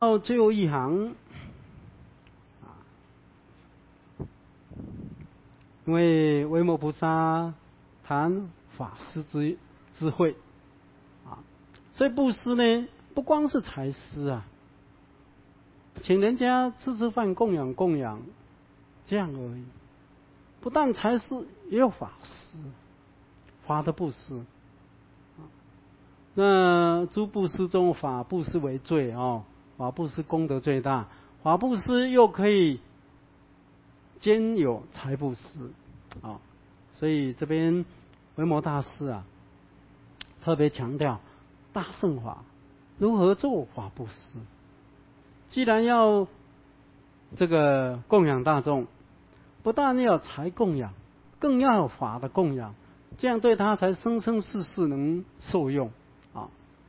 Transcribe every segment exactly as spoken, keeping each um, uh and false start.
到最后一行，因为维摩菩萨谈法施之智慧啊，所以布施呢，不光是财施啊，请人家吃吃饭供养供养，这样而已。不但财施，也有法施，法的布施。那诸布施中，法布施为最哦，法布施功德最大，法布施又可以兼有财布施啊、哦，所以这边维摩大师啊，特别强调大乘法如何做法布施。既然要这个供养大众，不但要财供养，更要有法的供养，这样对他才生生世世能受用啊。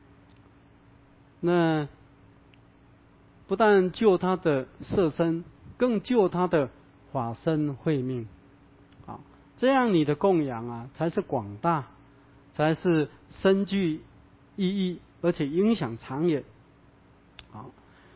那不但救他的色身，更救他的法身慧命啊。这样你的供养啊，才是广大，才是深具意义，而且影响长远。好，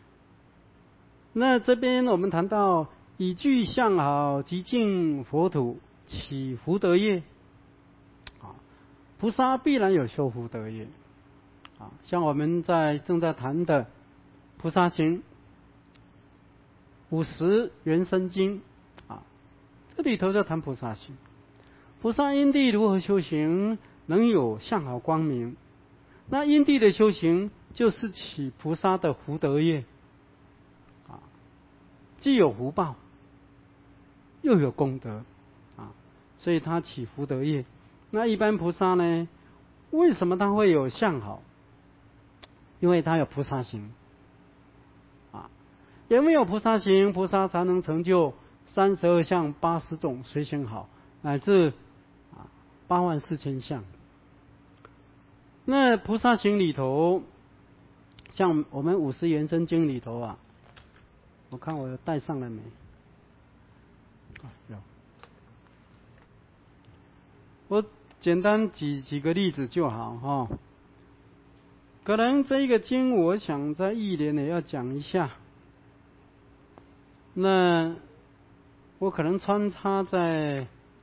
那这边我们谈到以具相好极净佛土起福德业啊，菩萨必然有修福德业啊，像我们在正在谈的菩萨行五十缘生经啊，这里头就谈菩萨行。菩萨因地如何修行，能有相好光明？那因地的修行就是起菩萨的福德业啊，既有福报，又有功德啊，所以他起福德业。那一般菩萨呢，为什么他会有相好？因为他有菩萨行啊，因为有菩萨行，菩萨才能成就三十二相八十种随行好，乃至啊八万四千相。那菩萨行里头，像我们五十缘生经里头啊，我看我带上了没？啊，有。我简单举几个例子就好哈、哦。可能这一个经，我想在一年也要讲一下。那我可能穿插在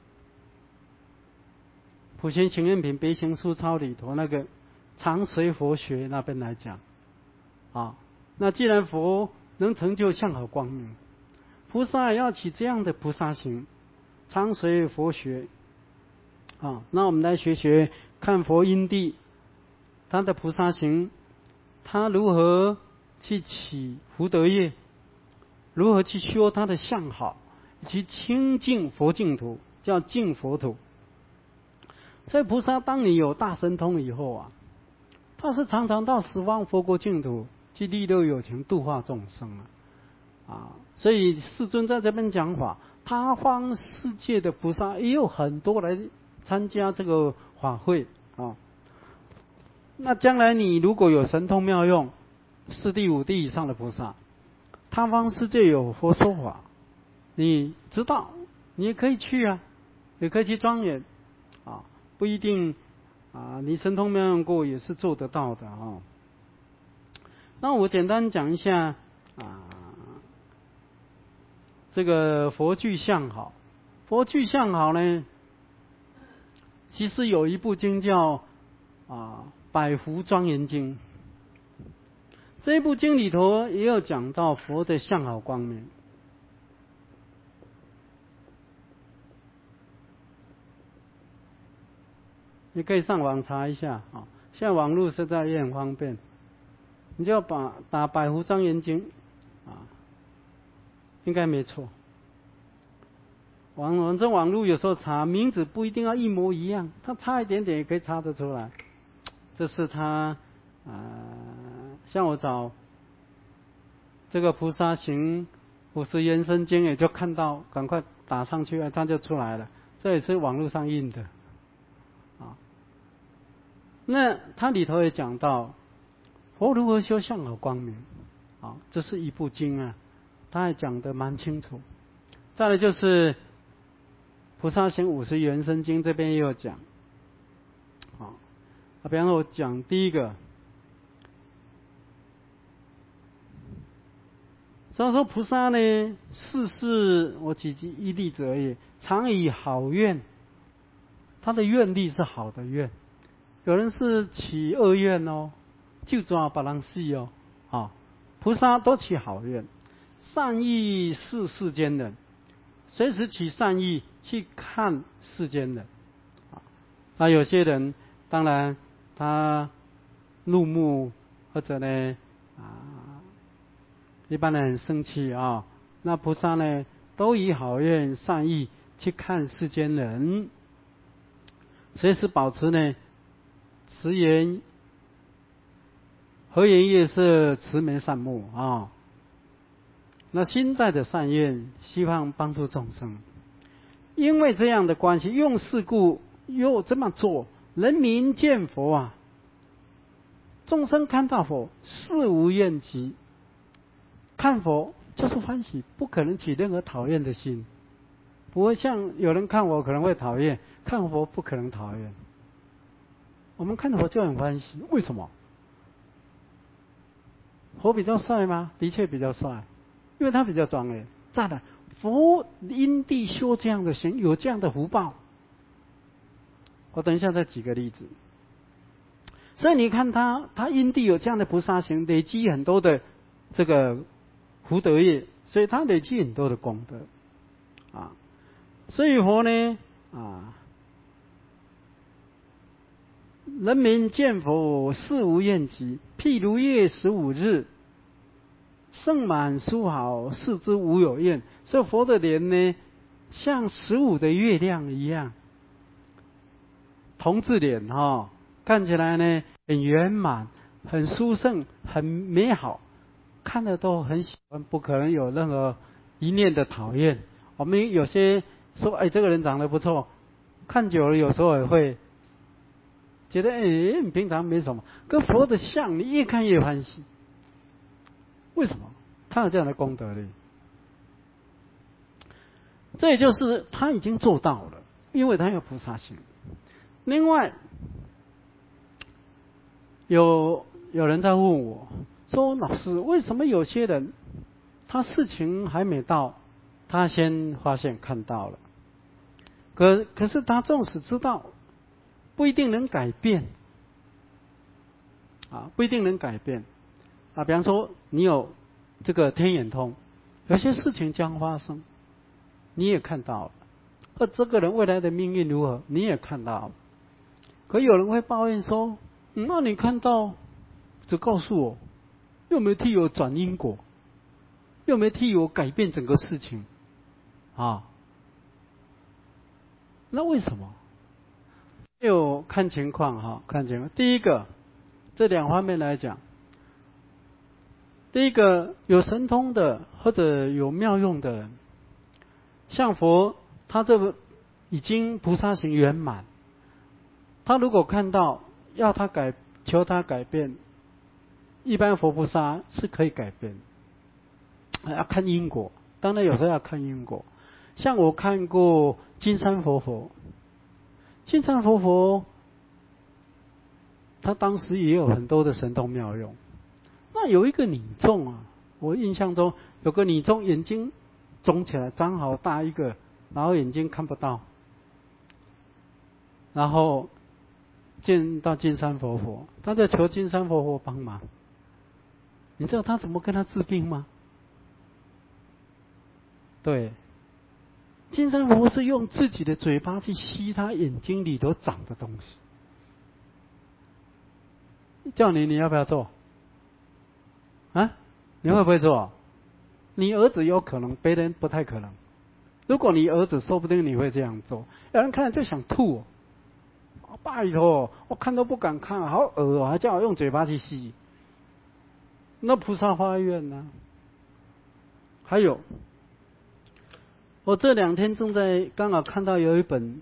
普贤行愿品别行书抄里头那个常随佛学那边来讲啊。那既然佛能成就相好光明，菩萨也要起这样的菩萨行，常随佛学啊。那我们来学学看佛因地，他的菩萨行，他如何去起福德业，如何去修他的相好，以及清净佛净土，叫净佛土。所以菩萨当你有大神通以后啊，他是常常到十方佛国净土去利乐有情，度化众生啊。啊，所以世尊在这边讲法，他方世界的菩萨也有很多来参加这个法会啊。那将来你如果有神通妙用，四地五地以上的菩萨，他方世界有佛说法，你知道，你也可以去啊，也可以去庄严啊，不一定啊，你神通妙用过也是做得到的啊。那我简单讲一下啊，这个佛具相好，佛具相好呢，其实有一部经叫啊《百福庄严经》，这一部经里头也有讲到佛的相好光明。你可以上网查一下啊，现在网络实在也很方便，你就要把打《百福庄严经》啊，应该没错。网反正网络有时候查名字不一定要一模一样，它差一点点也可以查得出来。这是他呃，像我找这个菩萨行五十缘生经，也就看到，赶快打上去，它就出来了。这也是网络上印的啊。那它里头也讲到佛如何修相好光明啊，这是一部经啊，他还讲得蛮清楚。再来就是菩萨行五十缘生经，这边也有讲啊。比方说我讲第一个， 所以说菩萨呢，事事我举一例子而已，常以好愿，他的愿力是好的愿。有人是起恶愿哦，就抓把人死哦，啊，菩萨都起好愿，善意视世间人，随时起善意去看世间人。啊，那有些人当然他怒目或者呢啊，一般人很生气啊，那菩萨呢都以好愿善意去看世间人，随时保持呢慈颜和颜悦色，慈眉善目啊。那心在的善愿，希望帮助众生。因为这样的关系，用事故又这么做，人民见佛啊，众生看到佛，事无厌极。看佛就是欢喜，不可能起任何讨厌的心。不会像有人看我可能会讨厌，看佛不可能讨厌。我们看佛就很欢喜，为什么？佛比较帅吗？的确比较帅，因为他比较庄严。再来，佛因地修这样的行，有这样的福报。我等一下再举个例子。所以你看他，他因地有这样的菩萨行，累积很多的这个福德业，所以他累积很多的功德啊。所以佛呢啊，人民见佛事无厌极，譬如月十五日，盛满殊好，视之无有厌。所以佛的脸呢，像十五的月亮一样，同治脸哈、哦，看起来呢很圆满、很殊胜、很美好，看了都很喜欢，不可能有任何一念的讨厌。我们有些说，哎，这个人长得不错，看久了有时候也会觉得，哎，你平常没什么。跟佛的像，你越看越欢喜。为什么？他有这样的功德力。这也就是他已经做到了，因为他有菩萨行。另外，有有人在问我说：“老师，为什么有些人他事情还没到，他先发现看到了，可可是他纵使知道，不一定能改变啊，不一定能改变啊。比方说，你有这个天眼通，有些事情将发生，你也看到了，而这个人未来的命运如何，你也看到了。可有人会抱怨说：‘嗯、那你看到，只告诉我，又没替我转因果，又没替我改变整个事情啊？’那为什么？又看情况哈，看情况。第一个，这两方面来讲，第一个有神通的或者有妙用的人，像佛，他这个已经菩萨行圆满，他如果看到要他改，求他改变，一般佛菩萨是可以改变，要看因果。当然有时候要看因果。像我看过金山活佛，金山活佛，他当时也有很多的神通妙用。那有一个女众啊，我印象中有个女众眼睛肿起来，长好大一个，然后眼睛看不到，然后见到金山活佛，他在求金山活佛帮忙。你知道他怎么跟他治病吗？对，金山活佛是用自己的嘴巴去吸他眼睛里头长的东西。叫你，你要不要做？啊？你会不会做？你儿子有可能，别人不太可能。如果你儿子，说不定你会这样做。有人看了就想吐、哦，拜托，我看都不敢看，好恶哦，还叫我用嘴巴去吸。那菩萨发愿呢、啊？还有，我这两天正在刚好看到有一本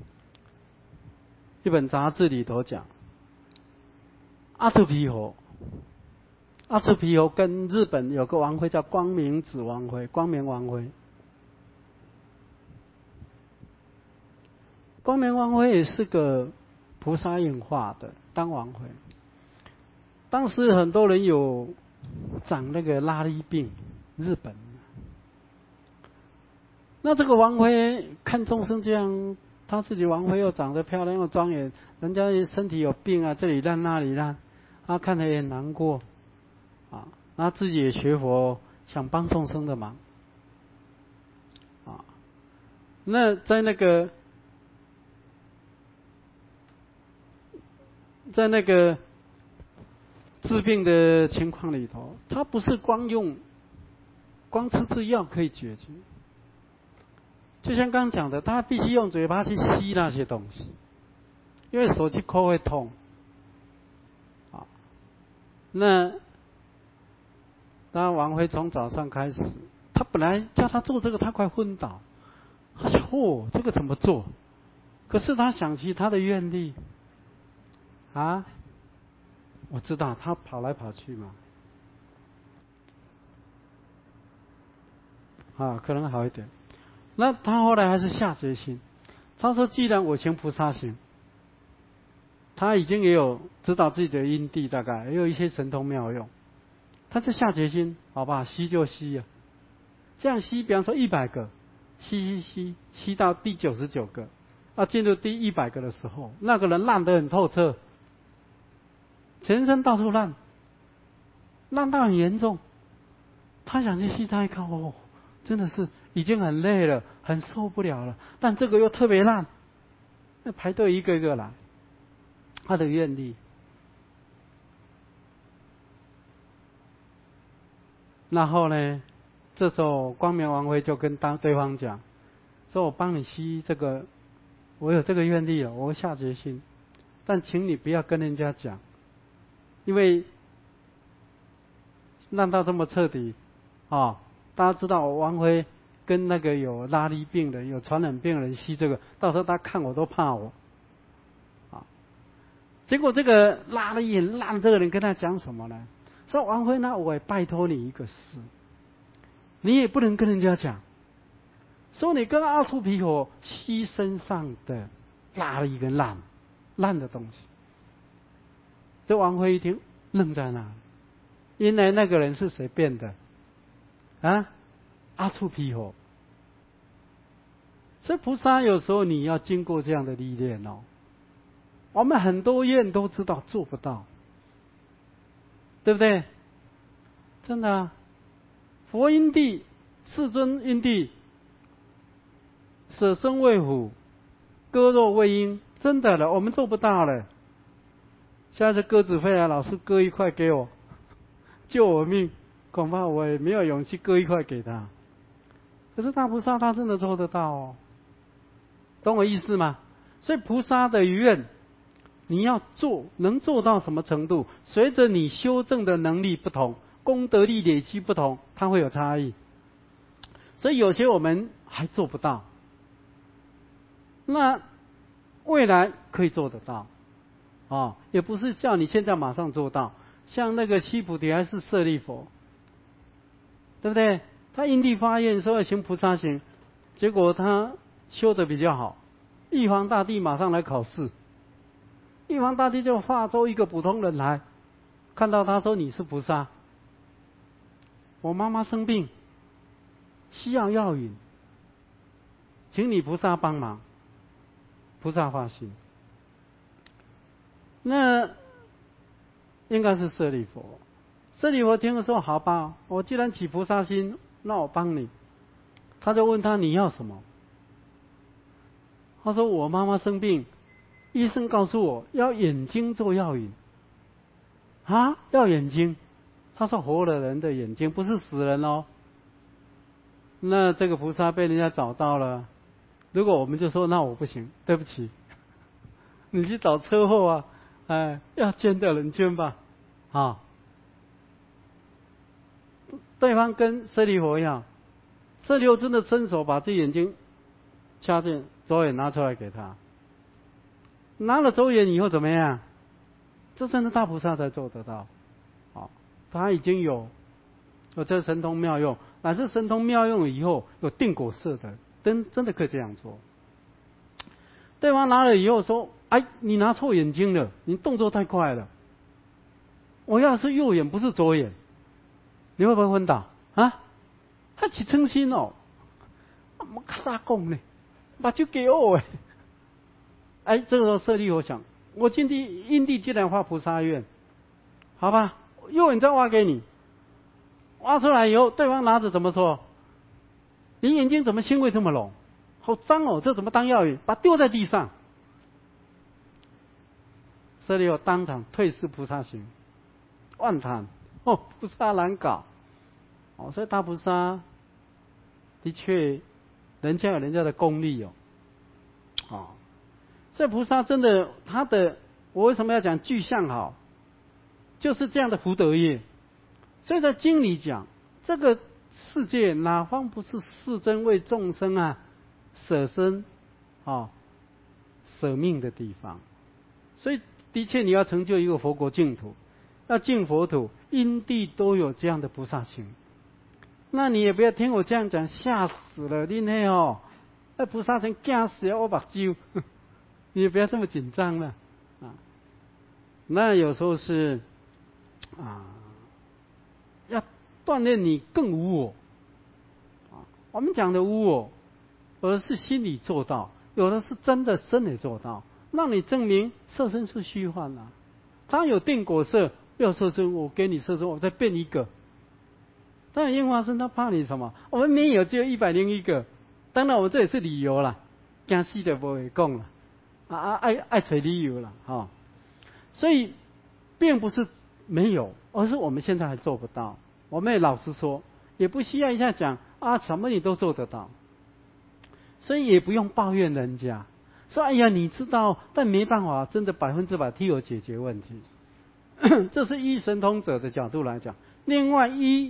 一本杂志里头讲，阿阇毗佛。阿阇毗佛跟日本有个王妃叫光明子王妃，光明王妃。光明王妃也是个菩萨应化的当王妃。当时很多人有长那个拉力病， 日本。那这个王妃看众生这样，她自己王妃又长得漂亮又庄严，人家身体有病啊，这里烂那里烂，她看得也难过啊。那自己也学佛，想帮众生的忙啊。那在那个在那个治病的情况里头，他不是光用光吃吃药可以解决。就像刚刚讲的，他必须用嘴巴去吸那些东西，因为手去抠会痛。啊，那当王妃从早上开始，他本来叫他做这个，他快昏倒。他想，哦，这个怎么做？可是他想起他的愿力，啊，我知道他跑来跑去嘛，啊，可能好一点。那他后来还是下决心，他说：“既然我行菩萨行，他已经也有知道自己的因地，大概也有一些神通妙用，他就下决心，好吧，吸就吸呀、啊。这样吸，比方说一百个，吸吸吸，吸到第九十九个，啊，进入第一百个的时候，那个人烂得很透彻，全身到处烂，烂到很严重。他想去吸，他一看，哦，真的是。”已经很累了，很受不了了，但这个又特别烂，那排队一个一个来，他的愿力。然后呢，这时候光明王妃就跟当对方讲，说我帮你吸这个，我有这个愿力了，我会下决心，但请你不要跟人家讲，因为烂到这么彻底，啊、哦，大家知道我王妃。跟那个有拉力病的、有传染病的人吸这个，到时候他看我都怕我，啊！结果这个拉力很烂这个人跟他讲什么呢？说王妃，那我也拜托你一个事，你也不能跟人家讲，说你跟阿处毗佛吸身上的拉力跟烂烂的东西。这王妃一听愣在那，原来那个人是谁变的？啊？阿处毗佛，所以菩萨有时候你要经过这样的历练哦。我们很多愿都知道做不到，对不对？真的啊，佛因地，世尊因地，舍身为虎，割肉为鹰，真的了，我们做不到了。下次鸽子飞来，老师割一块给我，救我命，恐怕我也没有勇气割一块给他。可是大菩萨他真的做得到哦，懂我意思吗？所以菩萨的愿，你要做，能做到什么程度？随着你修正的能力不同，功德力累积不同，它会有差异。所以有些我们还做不到，那未来可以做得到，啊、哦，也不是叫你现在马上做到。像那个须菩提还是舍利弗，对不对？他因地发愿说要行菩萨行，结果他修得比较好，玉皇大帝马上来考试，玉皇大帝就化作一个普通人来，看到他说你是菩萨，我妈妈生病，需要药引，请你菩萨帮忙，菩萨发心，那应该是舍利弗。舍利弗听了说好吧，我既然起菩萨心，那我帮你。他就问他你要什么？他说我妈妈生病，医生告诉我要眼睛做药引。啊，要眼睛？他说活了人的眼睛，不是死人哦。那这个菩萨被人家找到了，如果我们就说那我不行，对不起，你去找车祸啊，哎，要捐的人捐吧，啊。对方跟舍利弗一样，舍利弗真的伸手把这眼睛掐进左眼拿出来给他，拿了左眼以后怎么样？这真的大菩萨才做得到，啊，他已经有有这神通妙用，乃至神通妙用以后有定果色的，真真的可以这样做。对方拿了以后说：“哎，你拿错眼睛了，你动作太快了。我要是右眼不是左眼。”你会不会昏倒啊？ 他起嗔心哦，我啥讲呢？把就给我哎，哎，这个时候舍利弗想，我今地因地既然发菩萨愿，好吧，右眼再挖给你，挖出来以后，对方拿着怎么说？你眼睛怎么腥味这么浓？好脏哦，这怎么当药引？把它丢在地上。舍利弗当场退失菩萨行，万叹哦，菩萨难搞哦，所以大菩萨的确，人家有人家的功力哦，哦，所以菩萨真的他的，我为什么要讲具象好？就是这样的福德业。所以在经里讲，这个世界哪方不是世尊为众生啊舍身啊舍命的地方？所以的确你要成就一个佛国净土，要净佛土，因地都有这样的菩萨行。那你也不要听我这样讲，吓死了你那哦，那菩萨行惊死我目睭，你也不要这么紧张了啊。那有时候是啊，要锻炼你更无我啊。我们讲的无我，有的是心里做到，有的是真的身体做到，让你证明色身是虚幻啊。他有定果色，要色身，我给你色身，我再变一个。当然樱花生他怕你什么？我们没有，只有一百零一个。当然我这也是理由啦，惊死的不会讲了，啊啊爱爱找理由了哈、哦。所以并不是没有，而是我们现在还做不到。我们也老实说，也不需要一下讲啊，什么你都做得到，所以也不用抱怨人家说哎呀你知道，但没办法，真的百分之百替我解决问题。这是依神通者的角度来讲。另外一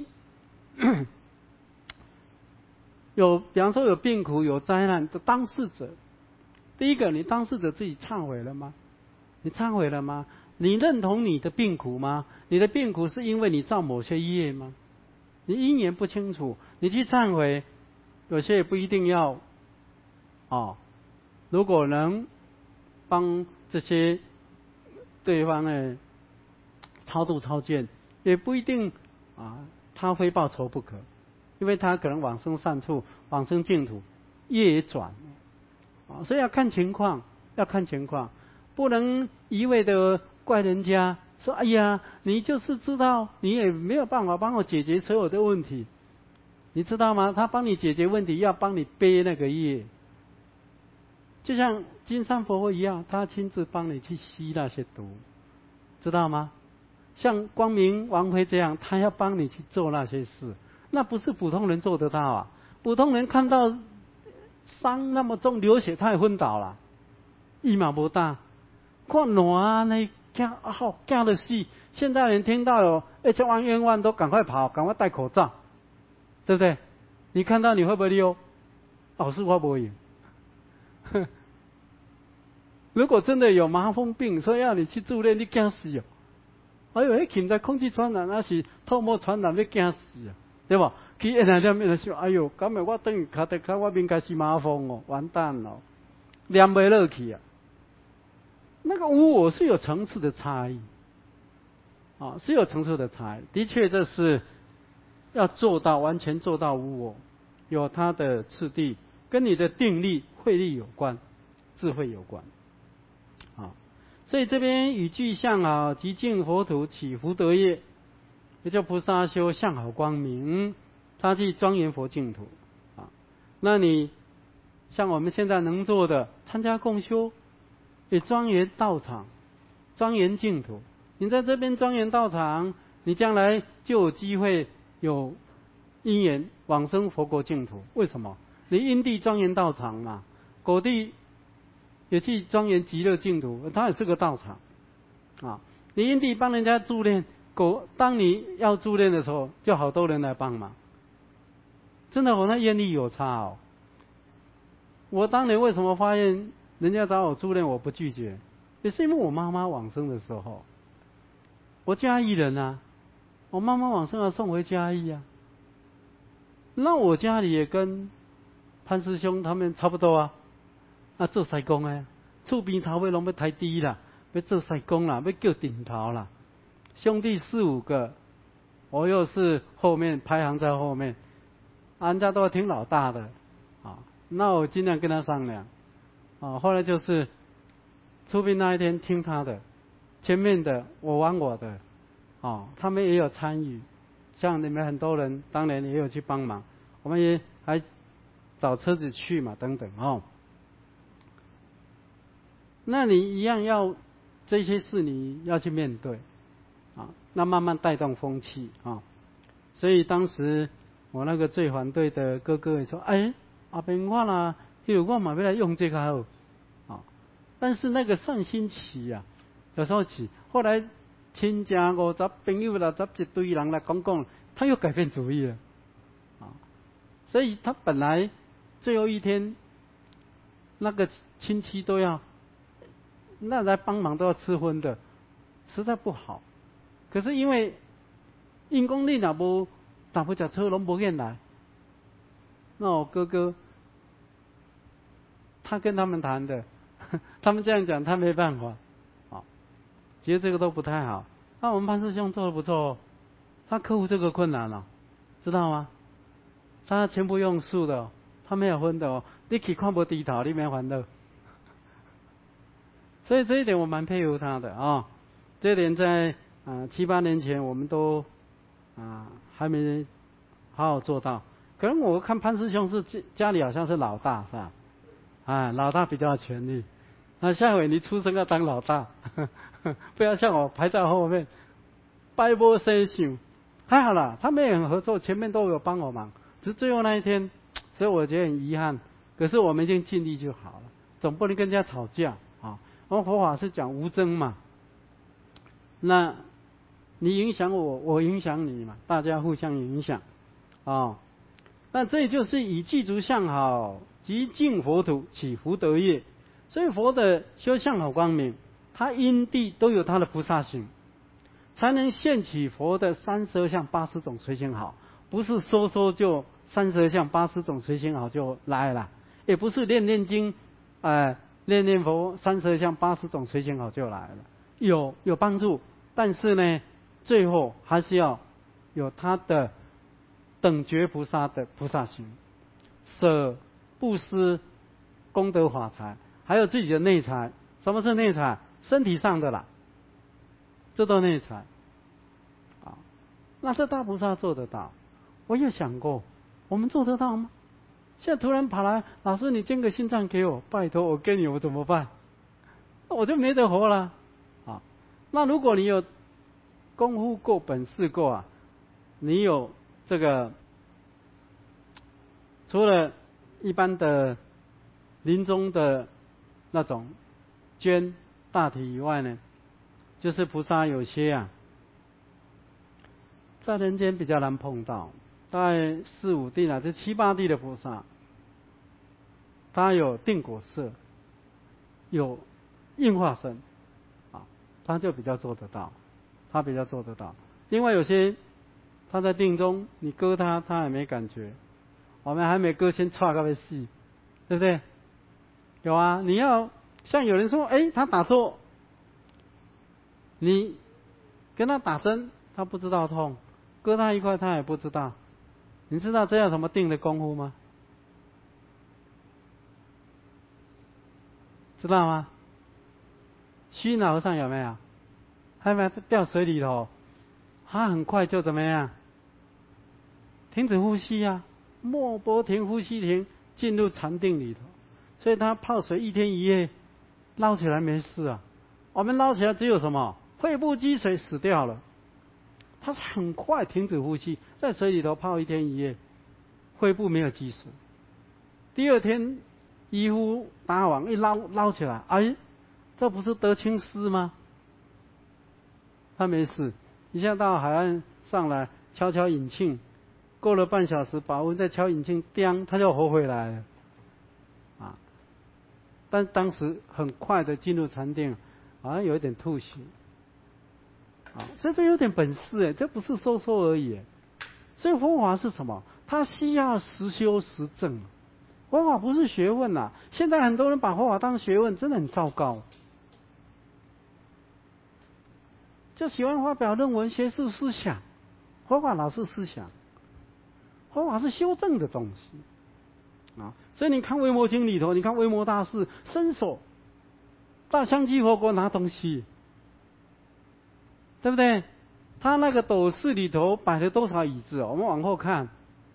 有，比方说有病苦、有灾难的当事者，第一个，你当事者自己忏悔了吗？你忏悔了吗？你认同你的病苦吗？你的病苦是因为你造某些业吗？你因缘不清楚，你去忏悔，有些也不一定要哦。如果能帮这些对方呢超度超荐，也不一定啊，他非报仇不可，因为他可能往生善处，往生净土，业也转啊，所以要看情况，要看情况，不能一味的怪人家，说哎呀，你就是知道，你也没有办法帮我解决所有的问题，你知道吗？他帮你解决问题，要帮你背那个业，就像金山佛佛一样，他亲自帮你去吸那些毒，知道吗？像光明王妃这样，他要帮你去做那些事，那不是普通人做得到啊！普通人看到伤那么重，流血他也昏倒了，一毛不大。看暖那惊啊好惊的死！现在人听到有一千万冤枉都赶快跑，赶快戴口罩，对不对？你看到你会不会溜？老师我不会。如果真的有麻风病，说要你去住院，你惊死哦！哎呦，迄现在空气传染，那是透沫传染，要惊死啊，对吧？去一两天面想，哎呦，今日我等于卡在卡我面开始麻风哦，完蛋了，连不落去啊！那个无我是有层次的差异，啊，是有层次的差异。的确，这是要做到完全做到无我，有它的次第，跟你的定力、慧力有关，智慧有关。啊，所以这边与具象啊，极净佛土起福德业，也叫菩萨修相好光明，他即庄严佛净土啊。那你像我们现在能做的，参加共修，也庄严道场，庄严净土。你在这边庄严道场，你将来就有机会有因缘往生佛国净土。为什么？你因地庄严道场嘛，果地也去庄严极乐净土，它也是个道场啊。你因地帮人家助念，果当你要助念的时候，就好多人来帮忙。真的，我那愿力有差哦。我当年为什么发现人家找我助念我不拒绝，也是因为我妈妈往生的时候，我嘉义人啊，我妈妈往生了送回嘉义啊。那我家里也跟潘师兄他们差不多啊。啊，做西工啊，厝边头尾拢要抬低啦，要做西工啦，要叫顶头啦。兄弟四五个，我又是后面排行在后面， 啊，人家都要听老大的，啊，那我尽量跟他商量，啊，后来就是出殡那一天听他的，前面的我玩我的，啊，他们也有参与，像你们很多人当年也有去帮忙，我们也还找车子去嘛，等等哦。那你一样要这些事你要去面对，啊，那慢慢带动风气啊。所以当时我那个最反对的哥哥也说：“哎，阿伯我啦，因为我嘛要来用这个好。”啊，但是那个善心起啊，有时候起，后来亲家五十朋友啦，十一堆人来讲讲，他又改变主意了，啊，所以他本来最后一天那个亲戚都要。那来帮忙都要吃荤的，实在不好。可是因为因公你若无打不吃车，拢无愿来。那我哥哥他跟他们谈的，他们这样讲，他没办法。啊，其实这个都不太好。那我们潘师兄做的不错哦，他克服这个困难了，知道吗？他全部用素的，他没有荤的哦。你去看不低头，你没烦恼。所以这一点我蛮佩服他的啊、哦，这一点在啊、呃、七八年前我们都啊、呃、还没好好做到。可能我看潘师兄是家里好像是老大是吧？啊，老大比较有权力。那下回你出生要当老大，呵呵不要像我排在后面。拜波生想，还好啦，他们也很合作，前面都有帮我忙，只是最后那一天，所以我觉得很遗憾。可是我们已经尽力就好了，总不能跟人家吵架啊。我们佛法是讲无争嘛，那你影响我，我影响你嘛，大家互相影响啊、哦。那这就是以具足相好及净佛土起福德业。所以佛的修相好光明，他因地都有他的菩萨行，才能现起佛的三十二相八十种随行好，不是说说就三十二相八十种随行好就来了，也不是念念经，呃。念念佛三十二相八十种随行好就来了，有有帮助，但是呢，最后还是要有他的等觉菩萨的菩萨行，舍布施、功德法财，还有自己的内财。什么是内财？身体上的啦，这都内财。啊，那这大菩萨做得到。我有想过，我们做得到吗？现在突然跑来，老师你捐个心脏给我，拜托我给你，我怎么办？我就没得活了啊！那如果你有功夫够、本事够啊，你有这个除了一般的临终的那种捐大体以外呢，就是菩萨有些啊，在人间比较难碰到。大概四五地啊，这七八地的菩萨，他有定果色，有应化身，啊，他就比较做得到，他比较做得到。另外有些他在定中，你割他，他也没感觉。我们还没割，先踹个细，对不对？有啊，你要像有人说，哎，他打错，你跟他打针，他不知道痛，割他一块，他也不知道。你知道这样什么定的功夫吗？知道吗？虚脑和尚有没有？还没掉水里头，他很快就怎么样？停止呼吸啊，默波停，呼吸停，进入禅定里头。所以他泡水一天一夜，捞起来没事啊。我们捞起来只有什么？肺部积水死掉了。他是很快停止呼吸，在水里头泡一天一夜，肺部没有积水。第二天医护打网一捞捞起来，哎，这不是得青丝吗？他没事，一下到海岸上来敲敲引磬，过了半小时，保温再敲引磬，叮，他就活回来了。啊，但当时很快的进入禅定，好像有一点吐血。啊，所以这有点本事哎，这不是说说而已。所以佛法是什么？它需要实修实证。佛法不是学问呐，现在很多人把佛法当学问，真的很糟糕。就喜欢发表论文、学术思想，佛法老是思想。 佛法是修正的东西啊。所以你看《维摩经》里头，你看维摩大师伸手到香积佛国拿东西，对不对？他那个斗室里头摆了多少椅子哦？我们往后看，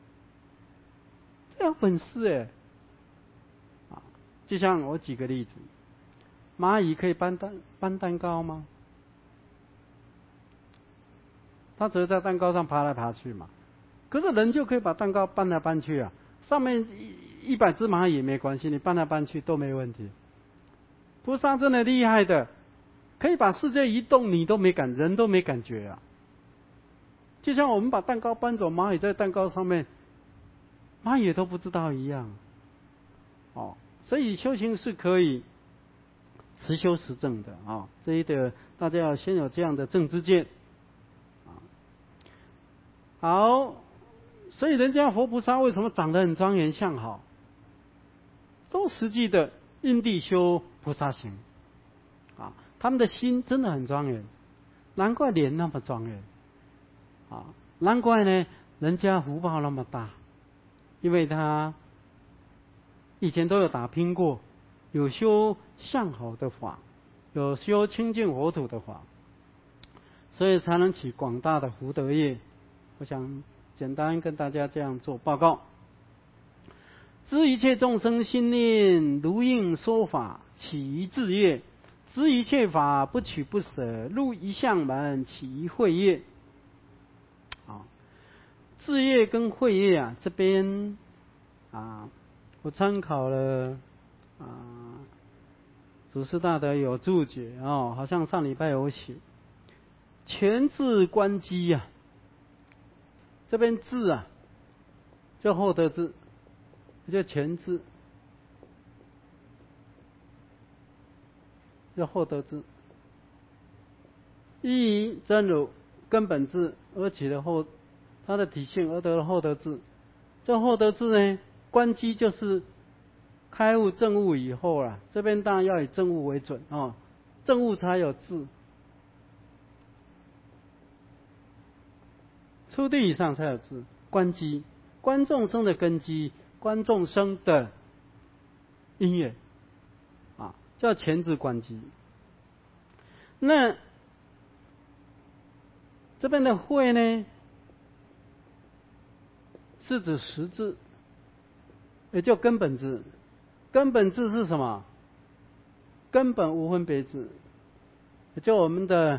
这有本事哎！啊，就像我举个例子，蚂蚁可以搬蛋搬蛋糕吗？它只是在蛋糕上爬来爬去嘛。可是人就可以把蛋糕搬来搬去啊，上面一一百只蚂蚁没关系，你搬来搬去都没问题。菩萨真的厉害的，可以把世界移动，你都没感，人都没感觉啊。就像我们把蛋糕搬走，蚂蚁在蛋糕上面，蚂蚁都不知道一样。哦，所以修行是可以实修实证的啊、哦，这一点大家要先有这样的正知见。好，所以人家佛菩萨为什么长得很庄严相好？都实际的因地修菩萨行啊，他们的心真的很庄严，难怪脸那么庄严啊，难怪呢人家福报那么大，因为他以前都有打拼过，有修相好的法，有修清净国土的法，所以才能起广大的福德业。我想简单跟大家这样做报告。知一切众生心念如应说法，起于智业；知一切法不取不舍，入一向门，起于慧业。啊，智业跟慧业啊，这边啊，我参考了啊，祖师大德有注解哦，好像上礼拜有写，全智观机呀、啊，这边智啊，叫后得智。叫全智，叫后得智，依于真如根本智而起的后，它的体性而得了后得智。这后得智呢，观机就是开悟证悟以后啦，这边当然要以证悟为准啊、哦，证悟才有智，初地以上才有智。观机，观众生的根基，观众生的因缘啊，叫前智观机。那这边的慧呢，是指实智，也叫根本智。根本智是什么？根本无分别智，也叫我们的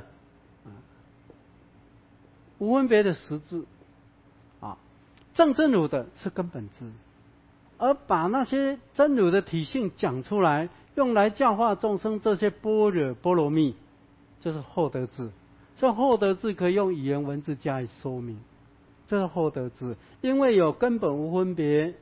无分别的实智啊。正真如的是根本智，而把那些真如的体性讲出来，用来教化众生，这些般若波罗蜜，就是后得智。这后得智可以用语言文字加以说明，这是后得智，因为有根本无分别，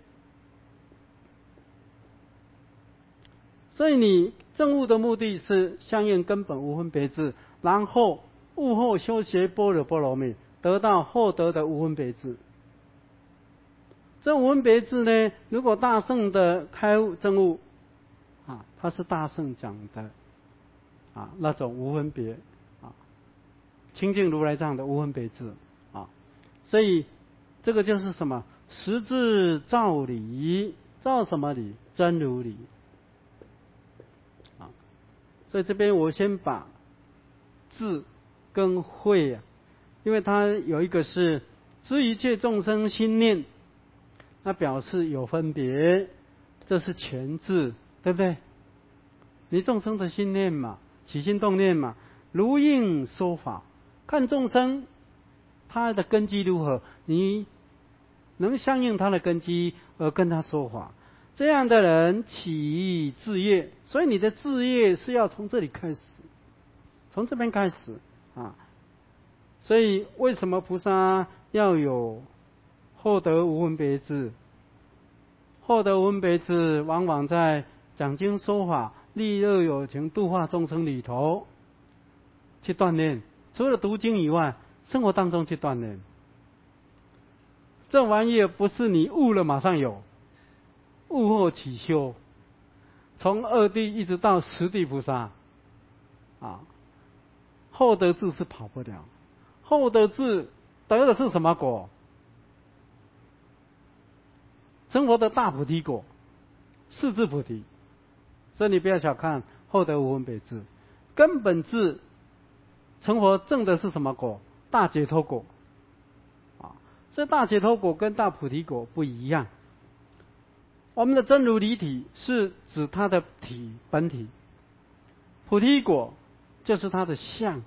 所以你证悟的目的是相应根本无分别智，然后悟后修学般若波罗蜜，得到后得的无分别智。这无分别智呢，如果大圣的开悟证悟啊，它是大圣讲的啊那种无分别啊，清净如来藏的无分别智啊，所以这个就是什么？实质照理，照什么理？真如理啊。所以这边我先把智跟慧啊，因为它有一个是知一切众生心念，那表示有分别，这是全智，对不对？你众生的心念嘛，起心动念嘛，如应说法，看众生他的根基如何，你能相应他的根基而跟他说法，这样的人起于智业。所以你的智业是要从这里开始，从这边开始啊。所以为什么菩萨要有后得无分别智？后得无分别智往往在讲经说法、利乐有情、度化众生里头去锻炼，除了读经以外，生活当中去锻炼。这玩意儿不是你悟了马上有，悟后起修，从二地一直到十地菩萨啊，后得智是跑不了。后得智得的是什么果？ 成佛的大菩提果，四智菩提。所以你不要小看后得无分别智，根本智成佛证的是什么果？大解脱果。啊，这大解脱果跟大菩提果不一样。我们的真如离体是指它的体本体，菩提果就是它的相，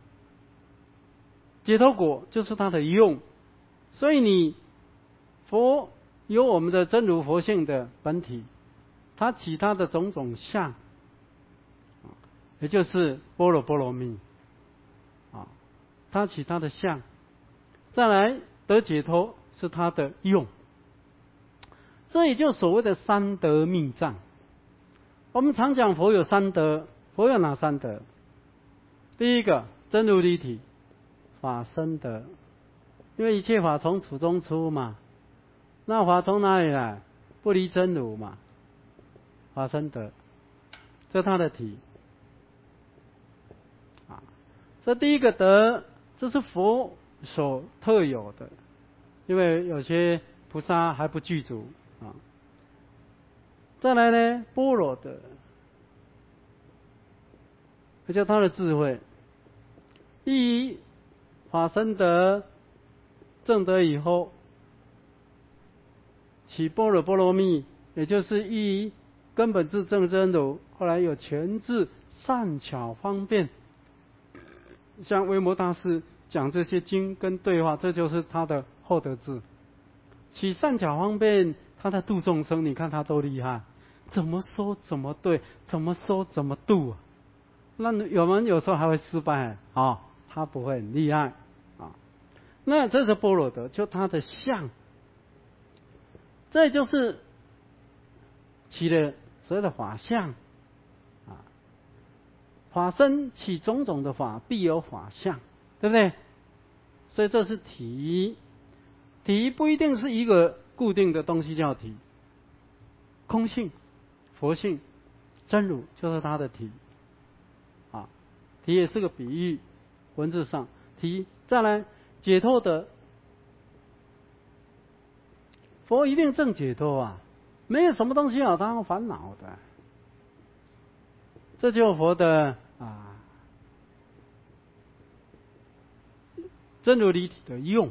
解脱果就是它的用。所以你佛有我们的真如佛性的本体，它其他的种种相，也就是般若波罗蜜啊，它其他的相。再来得解脱是它的用，这也就所谓的三德密藏。我们常讲佛有三德，佛有哪三德？第一个真如离体，法身德，因为一切法从处中出嘛，那法从哪里来？不离真如嘛，法身德，这它的体啊。这第一个德，这是佛所特有的，因为有些菩萨还不具足啊。再来呢，般若德，这叫他的智慧。一法身德证得以后，起般若波罗蜜，也就是一根本智证真如，后来有全智善巧方便。像维摩大师讲这些经跟对话，这就是他的后得智。起善巧方便，他在度众生，你看他多厉害，怎么说怎么对，怎么说怎么度啊。那我们有时候还会失败啊、哦，他不会很厉害啊。那这是般若德，就他的相，这就是起了所谓的法相啊。法身起种种的法，必有法相，对不对？所以这是体，体不一定是一个固定的东西叫体，空性、佛性、真如就是它的体。啊，体也是个比喻，文字上体。再来解脱的，佛一定证解脱啊，没有什么东西要当烦恼的，这就是佛的啊真如离体的用，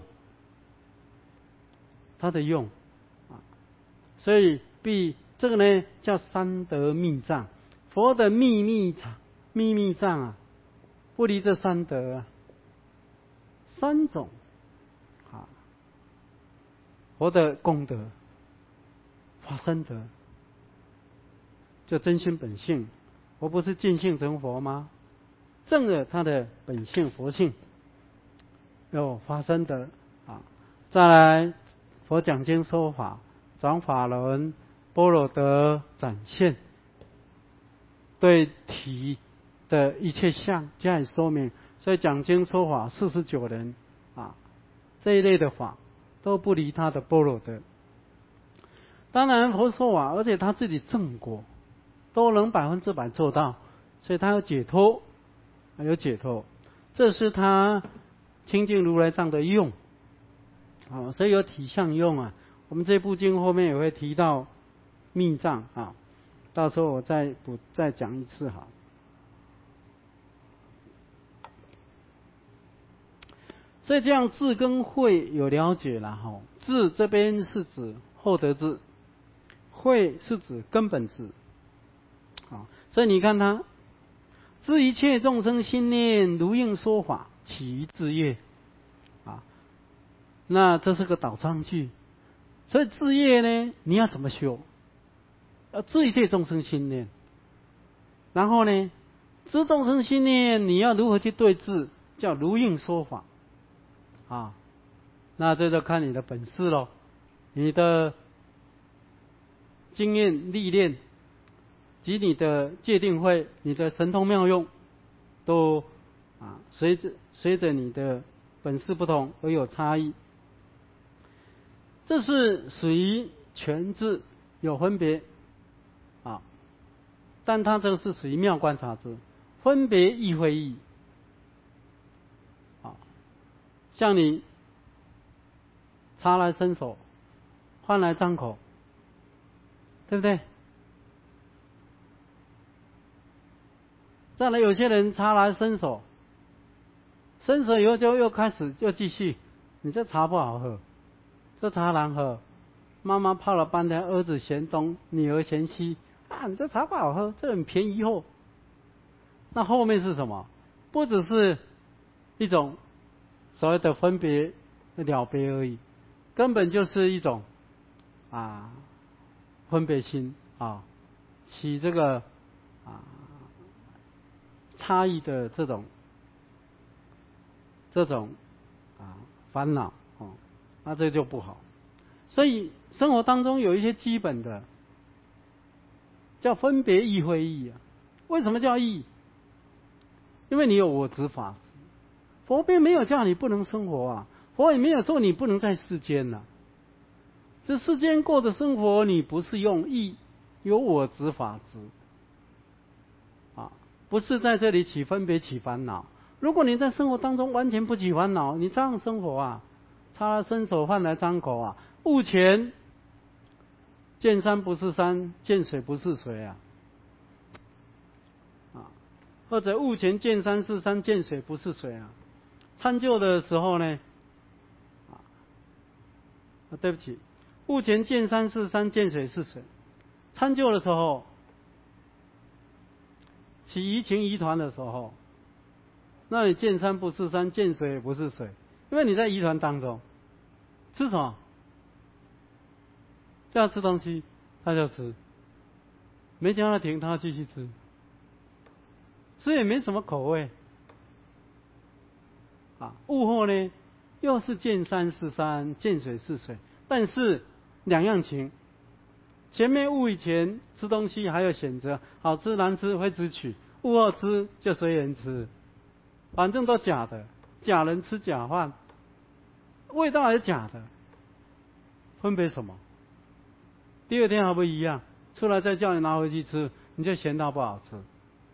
它的用啊，所以必这个呢叫三德密藏，佛的秘密藏秘密藏啊，不离这三德啊，三种啊，佛的功德，法身德，就真心本性，佛不是见性成佛吗？证了他的本性佛性，有法身德啊。再来，佛讲经说法，转法轮，般若德展现，对体的一切相加以说明。所以讲经说法四十九人啊，这一类的法都不离他的般若德。当然佛说法，而且他自己证过，都能百分之百做到，所以他有解脱，有解脱，这是他清净如来藏的用啊。所以有体相用啊。我们这部经后面也会提到密藏啊，到时候我再补再讲一次哈。所以这样智跟慧有了解了哈。智这边是指后得智，慧是指根本智啊。所以你看他知一切众生心念如应说法，起于智业啊。那这是个导上句，所以智业呢，你要怎么修？要知一切众生心念，然后呢，知众生心念，你要如何去对治？叫如应说法啊。那这就看你的本事咯，你的经验历练及你的戒定慧，你的神通妙用，都啊随着随着你的本事不同而有差异。这是属于全智有分别啊，但它这个是属于妙观察智，分别亦会异啊。像你茶来伸手，饭来张口， 对不对？再来，有些人茶来伸手，伸手以后就又开始又继续，你这茶不好喝，这茶难喝，妈妈泡了半天，儿子嫌东，女儿嫌西，啊，你这茶不好喝，这很便宜货。那后面是什么？不只是一种所谓的分别了别而已，根本就是一种啊分别心啊，起这个啊差异的这种这种啊烦恼哦，那这就不好。所以生活当中有一些基本的叫分别义非义啊。为什么叫义？因为你有我执法执，佛并没有叫你不能生活啊，佛也没有说你不能在世间呐、啊。这世间过的生活，你不是用义，有我执法执啊，不是在这里起分别起烦恼。如果你在生活当中完全不起烦恼，你这样生活啊，擦了伸手饭来张口啊，目前见山不是山，见水不是水啊，啊，或者悟前见山是山，见水不是水啊。参究的时候呢，啊，对不起，悟前见山是山，见水是水。参究的时候，起疑情疑团的时候，那你见山不是山，见水也不是水，因为你在疑团当中，吃什么？叫他吃东西，他就吃；没叫他停，他继续吃，所以也没什么口味。啊，悟后呢，又是见山是山，见水是水，但是两样情。前面悟以前吃东西还有选择，好吃难吃会自取；悟后吃就随缘吃，反正都假的，假人吃假饭，味道也假的，分别什么？第二天还不一样，出来再叫你拿回去吃，你就嫌它不好吃。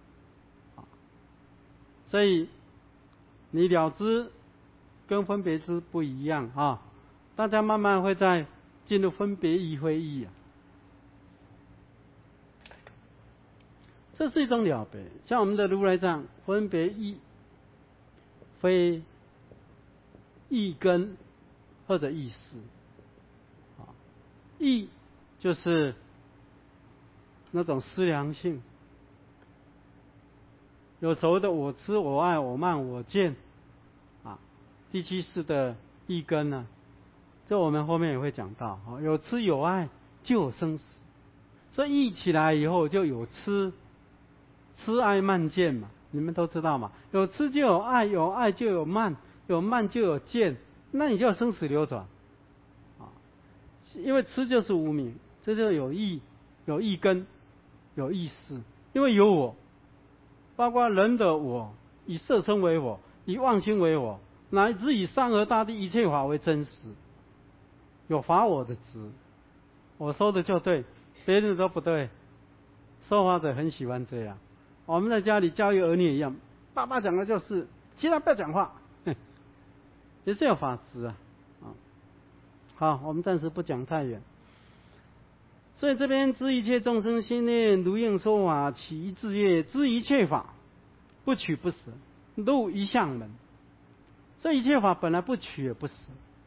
所以你了知跟分别知不一样啊，大家慢慢会在进入分别义非义啊，这是一种了别。像我们的如来藏，分别义非义根或者义事啊，义就是那种思量性，有所谓的我知我爱我慢我见啊，第七世的义根呢，这我们后面也会讲到啊，有痴有爱就有生死，所以义起来以后就有痴，痴爱慢见嘛，你们都知道嘛，有痴就有爱，有爱就有慢，有慢就有见，那你就要生死流转啊，因为痴就是无明，这就有义，有义根，有义事，因为有我。包括人的我，以色身为我，以妄心为我，乃至以山河大地一切法为真实，有法我的执，我说的就对，别人都不对。说法者很喜欢这样。我们在家里教育儿女一样，爸爸讲的就是，其他不要讲话，也是有法执啊。好，我们暂时不讲太远。所以这边知一切众生心念如应说法，起一志业，知一切法不取不舍，入一相门。这一切法本来不取也不舍，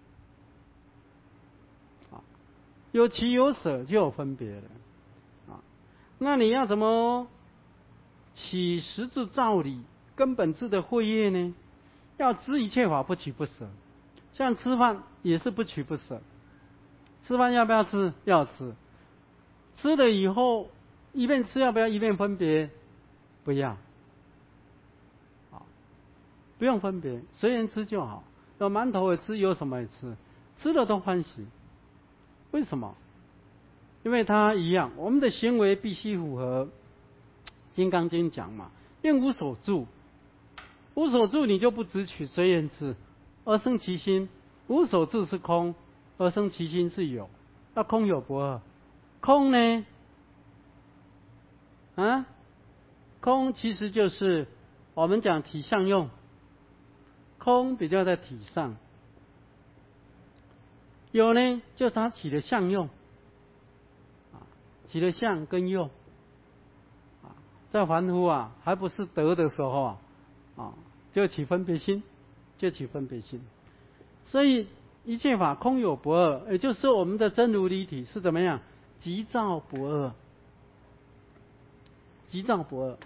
啊，有取有舍就有分别了，啊，那你要怎么起实质照理根本智的慧业呢？要知一切法不取不舍，像吃饭也是不取不舍，吃饭要不要吃？要吃。吃了以后，一边吃要不要一边分别？不要，好，不用分别，随缘吃就好。有馒头也吃，有什么也吃，吃了都欢喜。为什么？因为它一样，我们的行为必须符合《金刚经》讲嘛，应无所住，无所住你就不执取，随缘吃，而生其心。无所住是空，而生其心是有。那空有不二。空呢？啊，空其实就是我们讲体相用，空比较在体上，有呢就是它起的相用，啊， 起了相跟用。啊，在凡夫啊还不是得的时候啊，啊就起分别心，就起分别心。所以一切法空有不二，也就是说我们的真如离体是怎么样？即照不二，即照不二。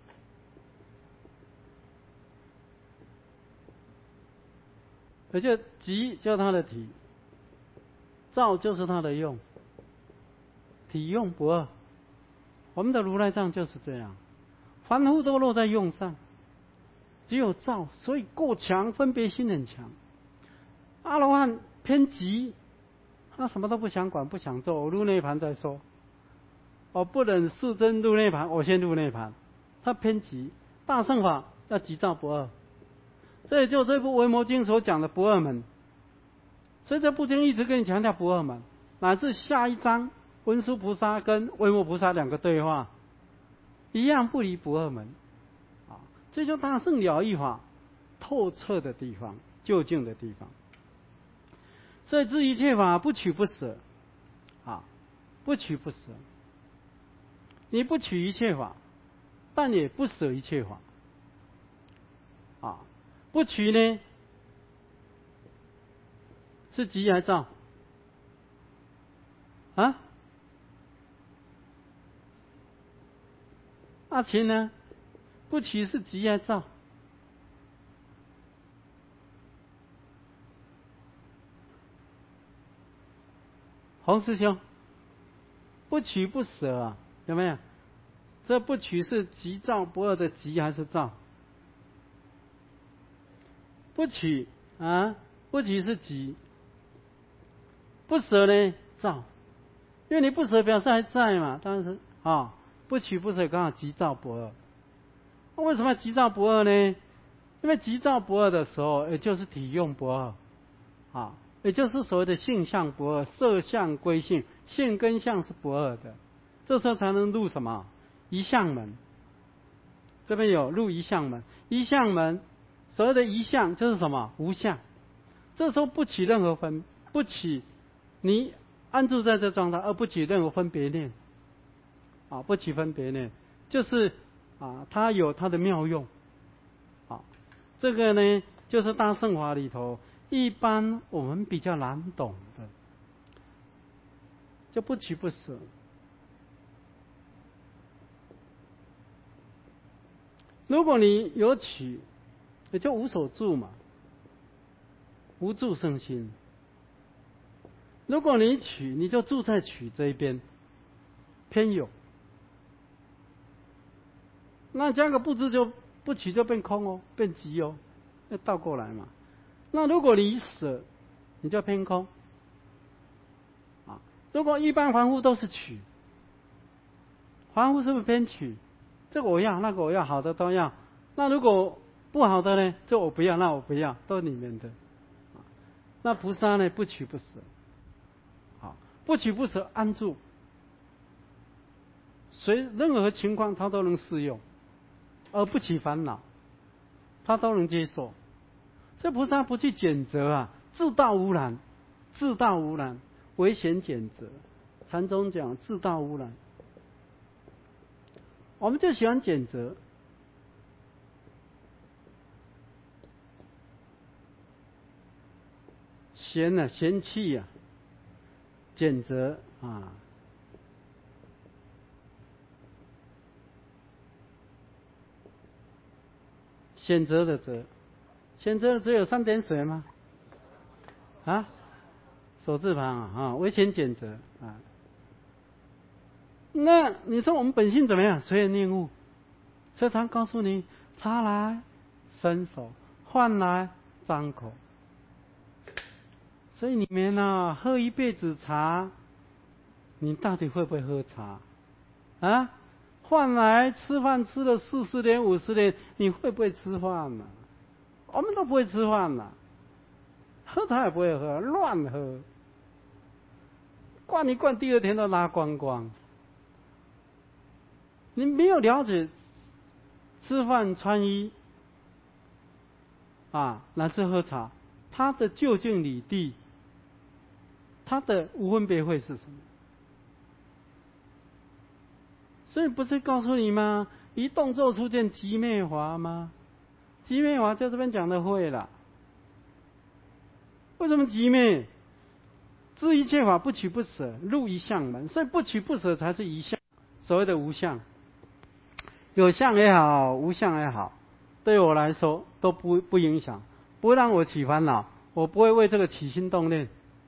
也就即就是它的体，照就是它的用，体用不二。我们的如来藏就是这样，凡夫都落在用上，只有照，所以过强，分别心很强。阿罗汉偏急，他什么都不想管，不想做，我入内盘再说。我不忍世尊入内盘，我先入内盘。他偏急，大乘法要即照不二，这也就这部《维摩经》所讲的不二门。所以这部经一直跟你强调不二门，乃至下一章文殊菩萨跟维摩菩萨两个对话，一样不离不二门。啊，这就大乘了义法透彻的地方，究竟的地方。所以知一切法不取不舍，啊，不取不舍。你不取一切法，但也不舍一切法。啊，不取呢，是即还照？啊？阿琴呢？不取是即还照？洪师兄，不取不舍啊，有没有？这不取是即照不二的即还是照？不取啊，不取是即，不舍呢照，因为你不舍表示还在嘛，当然是啊，不取不舍刚好即照不二。那为什么要即照不二呢？因为即照不二的时候，也就是体用不二，啊，也就是所谓的性相不二，色相归性，性跟相是不二的，这时候才能入什么？一相门。这边有入一相门，一相门所谓的一相就是什么？无相。这时候不起任何分，不起你安住在这状态，而不起任何分别念，啊，不起分别念，就是啊，它有它的妙用，啊，这个呢就是大乘法里头一般我们比较难懂的，就不取不舍。如果你有取，也就无所住嘛，无住生心。如果你取，你就住在取这一边，偏有。那加个不知就不取就变空哦，变即哦，要倒过来嘛。那如果你舍，你就偏空。啊，如果一般凡夫都是取，凡夫是不是偏取？这个我要，那个我要，好的都要。那如果不好的呢？这我不要，那我不要，都里面的。那菩萨呢？不取不舍，好，不取不舍安住，随任何情况他都能适用，而不起烦恼，他都能接受。所以菩萨不去拣择啊，自道无染，自道无染，唯嫌拣择。禅宗讲自道无染，我们就喜欢拣择。嫌啊，嫌弃啊，拣择啊，选择的择，选择的择有三点水吗？啊，手字旁啊，啊，唯嫌拣择啊。那你说我们本性怎么样？随缘念悟，所以常告诉你：茶来伸手，饭来张口。所以你们啊，喝一辈子茶，你到底会不会喝茶？啊，饭来吃饭吃了四十年、五十年，你会不会吃饭呢、啊？我们都不会吃饭呐、啊，喝茶也不会喝，乱喝，灌一灌，第二天都拉光光。你没有了解吃饭、穿衣啊，乃至喝茶，它的究竟理地，它的无分别会是什么？ 所以不是告诉你吗？一动作出现极灭华吗？极灭华在这边讲的会了。为什么极灭？知一切法不取不舍，入一相门，所以不取不舍才是一相。所谓的无相，有相也好，无相也好，对我来说都不不影响，不会让我起烦恼，我不会为这个起心动念。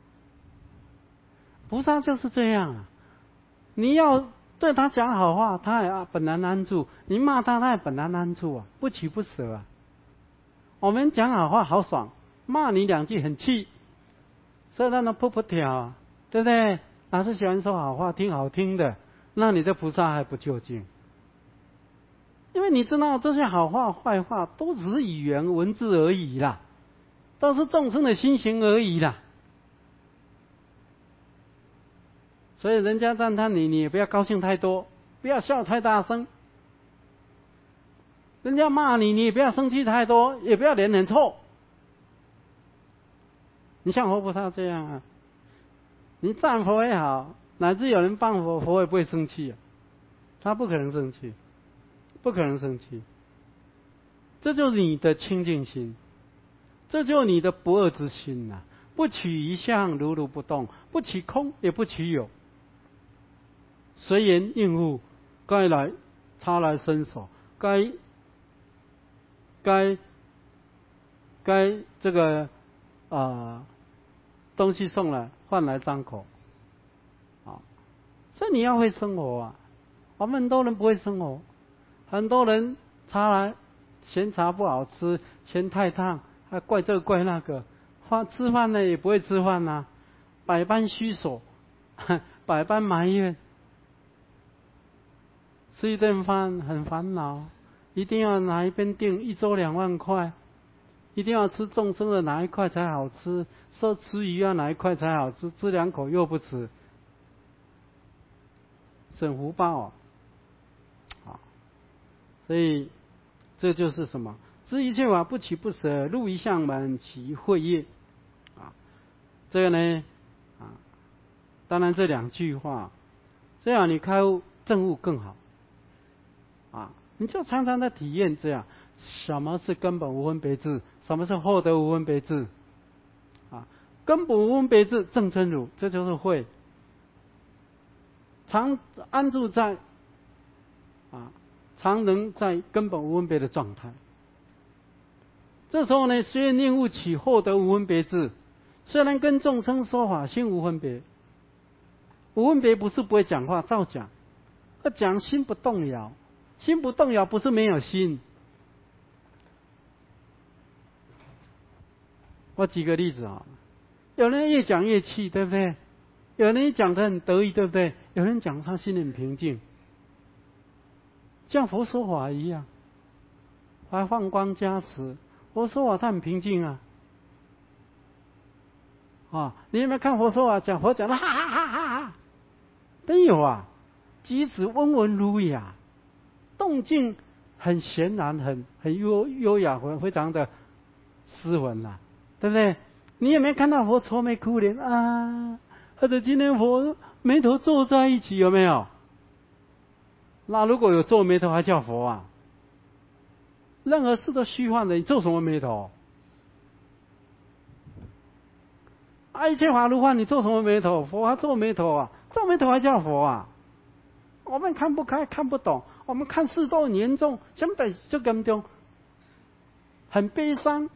菩萨就是这样啊，你要对他讲好话，他也本来安住；你骂他，他也本来安住啊，不取不舍啊。我们讲好话好爽，骂你两句很气，所以让他噗噗跳啊，对不对？哪是喜欢说好话、听好听的？那你的菩萨还不究竟？因为你知道这些好话、坏话都只是语言文字而已啦，都是众生的心行而已啦。所以人家赞叹你，你也不要高兴太多，不要笑太大声；人家骂你，你也不要生气太多，也不要脸很臭。你像活菩萨这样啊，你赞佛也好，乃至有人谤佛，佛也不会生气啊，他不可能生气，不可能生气。这就是你的清净心，这就是你的不二之心啊！不取一相，如如不动；不取空，也不取有。随缘应付，该来差来伸手，该该该这个啊、呃、东西送来换来张口啊，所以你要会生活啊。我们很多人不会生活，很多人茶来嫌茶不好吃，嫌太烫，还怪这个怪那个，饭吃饭呢也不会吃饭啊，百般虚索，百般埋怨。吃一顿饭很烦恼，一定要哪一边订一周两万块，一定要吃众生的哪一块才好吃，说吃鱼要哪一块才好吃，吃两口又不吃，省福报啊！啊，所以这就是什么？知一切法不取不舍，入一相门，起慧业啊。这个呢啊，当然这两句话，这样你开悟证悟更好。啊，你就常常在体验这样，什么是根本无分别智，什么是后得无分别智，啊，根本无分别智正真如，这就是慧，常安住在啊，常能在根本无分别的状态。这时候呢，虽然念悟起后得无分别智，虽然跟众生说法心无分别，无分别不是不会讲话，照讲，要讲心不动摇。心不动摇不是没有心。我举个例子啊，有人越讲越气，对不对？有人讲得很得意，对不对？有人讲他心很平静，像佛说法一样，还放光加持。佛说法他很平静啊，啊，你有没有看佛说法讲佛讲的哈哈哈哈哈？真有啊，举止温文儒雅。动静很闲然，很很优优雅，非常的斯文啦、啊，对不对？你有没有看到佛愁眉苦脸啊？或者今天佛眉头皱在一起，有没有？那如果有皱眉头，还叫佛啊？任何事都虚幻的，你皱什么眉头？啊，一切法如幻，你皱什么眉头？佛还皱眉头啊？皱眉头还叫佛啊？我们看不开，看不懂。我们看事都很严重，相对就严重，很悲伤，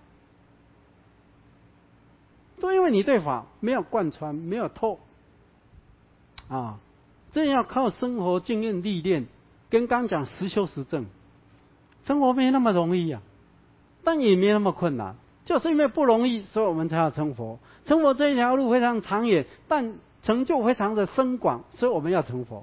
都因为你对法没有贯穿，没有透啊。这要靠生活经验历练，跟刚讲实修实证，生活没那么容易啊，但也没那么困难。就是因为不容易，所以我们才要成佛。成佛这一条路非常长远，但成就非常的深广，所以我们要成佛。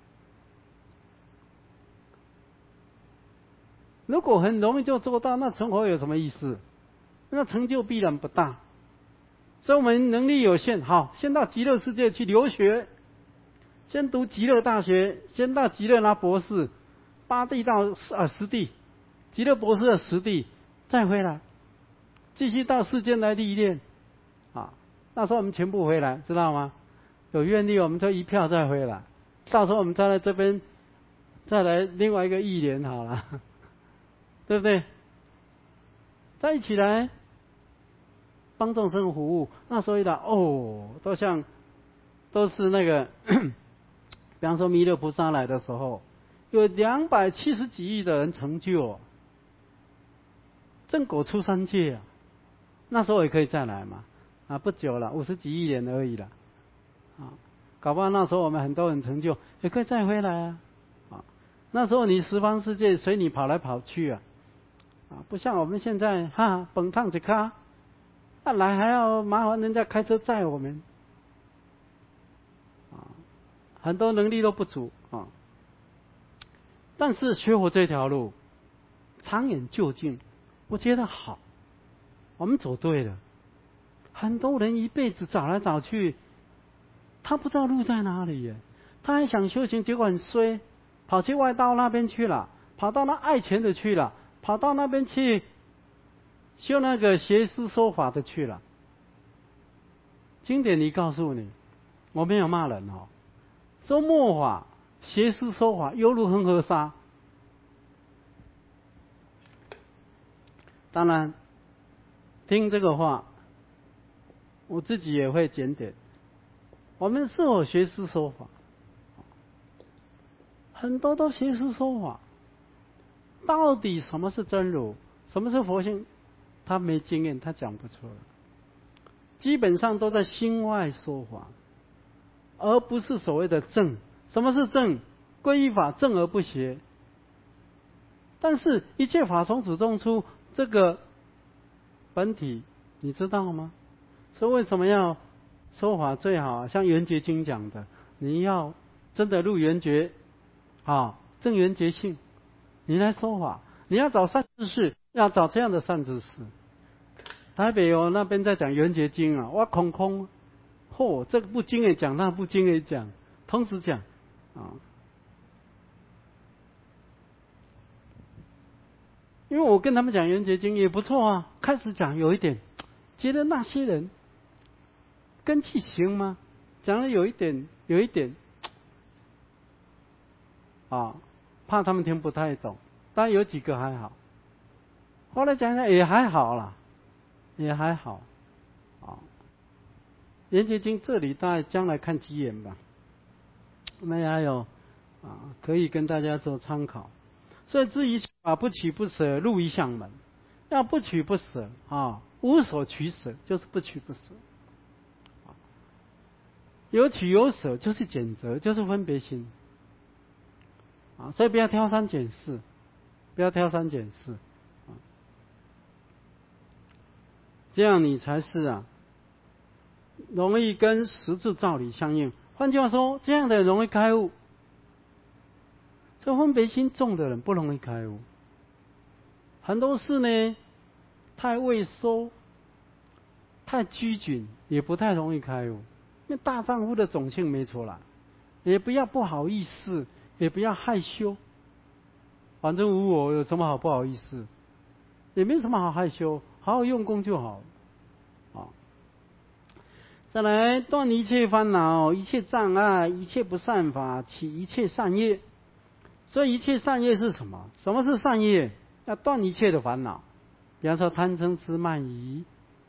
如果很容易就做到，那成佛有什么意思？那成就必然不大。所以我们能力有限，好，先到极乐世界去留学，先读极乐大学，先到极乐拿博士，八地到呃十地，极乐博士的十地，再回来，继续到世间来历练，啊，那时候我们全部回来，知道吗？有愿力我们就一票再回来，到时候我们再来这边再来另外一个亿年好了，对不对？再一起来帮众生服务，那时候一来哦，都像都是那个，比方说弥勒菩萨来的时候，有两百七十几亿的人成就，正果出三界啊，那时候也可以再来嘛，啊，不久了，五十几亿年而已了，啊，搞不好那时候我们很多人成就，也可以再回来啊，啊，那时候你十方世界随你跑来跑去啊，啊，不像我们现在哈，蹦趟子卡，啊来还要麻烦人家开车载我们，啊，很多能力都不足啊。但是学佛这条路，长远就近，我觉得好，我们走对了。很多人一辈子找来找去，他不知道路在哪里耶，他还想修行，结果很衰，跑去外道那边去了，跑到那爱钱的去了，跑到那边去修那个邪师说法的去了。经典里告诉你，我没有骂人哦，说末法邪师说法犹如恒河沙。当然，听这个话，我自己也会检点。我们是否学师说法？很多都学师说法，到底什么是真如，什么是佛性，他没经验，他讲不出来。基本上都在心外说法，而不是所谓的正。什么是正？皈依法正而不邪。但是，一切法从始终出，这个本体你知道吗？所以为什么要说法最好？像圆觉经讲的，你要真的入圆觉啊，正圆觉性，你来说法，你要找善知识，要找这样的善知识。台北有那边在讲圆觉经啊，哇空空，嚯、哦，这个不经也讲，那不经也讲，同时讲啊。因为我跟他们讲圆觉经也不错啊，开始讲有一点，觉得那些人根器行吗？讲的有一点，有一点啊，怕他们听不太懂，但有几个还好。后来讲讲也还好啦，也还好啊。圆觉经这里大概将来看机缘吧，我们还有啊，可以跟大家做参考。所以至于啊，不取不舍，入一向门。要不取不舍啊，无所取舍，就是不取不舍。有取有舍，就是拣择，就是分别心。啊，所以不要挑三拣四，不要挑三拣四，啊，这样你才是啊，容易跟实质道理相应。换句话说，这样的人容易开悟。这分别心重的人不容易开悟。很多事呢，太畏缩、太拘谨，也不太容易开悟。因为大丈夫的种性没出来，也不要不好意思，也不要害羞。反正无我，有什么好不好意思？也没什么好害羞，好好用功就好了。啊，再来断一切烦恼、一切障碍、一切不善法，起一切善业。所以一切善业是什么？什么是善业？要断一切的烦恼，比方说贪嗔痴慢疑。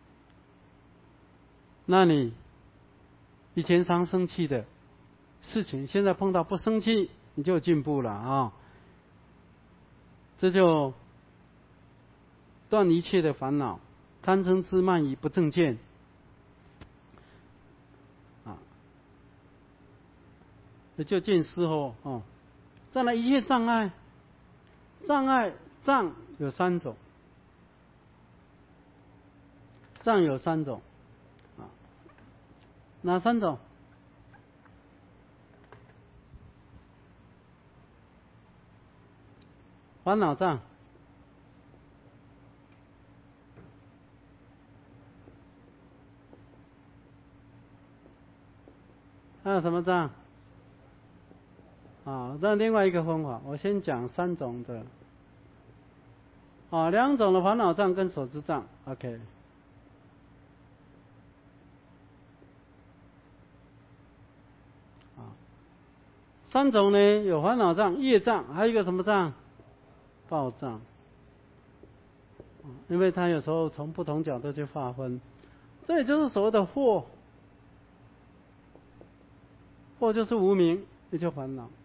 那你以前常生气的事情，现在碰到不生气，你就进步了啊！这就断一切的烦恼，贪嗔痴慢疑不正见啊，也就见思后哦。再来一切障碍，障碍障有三种，障有三种啊，哪三种？烦恼障、还有什么障？啊，那另外一个方法，我先讲三种的。啊，两种的烦恼障跟所知障 ，OK。啊， 三种呢，有烦恼障、业障，还有一个什么障？报障。因为它有时候从不同角度去划分，这也就是所谓的惑。惑就是无明，也就烦恼。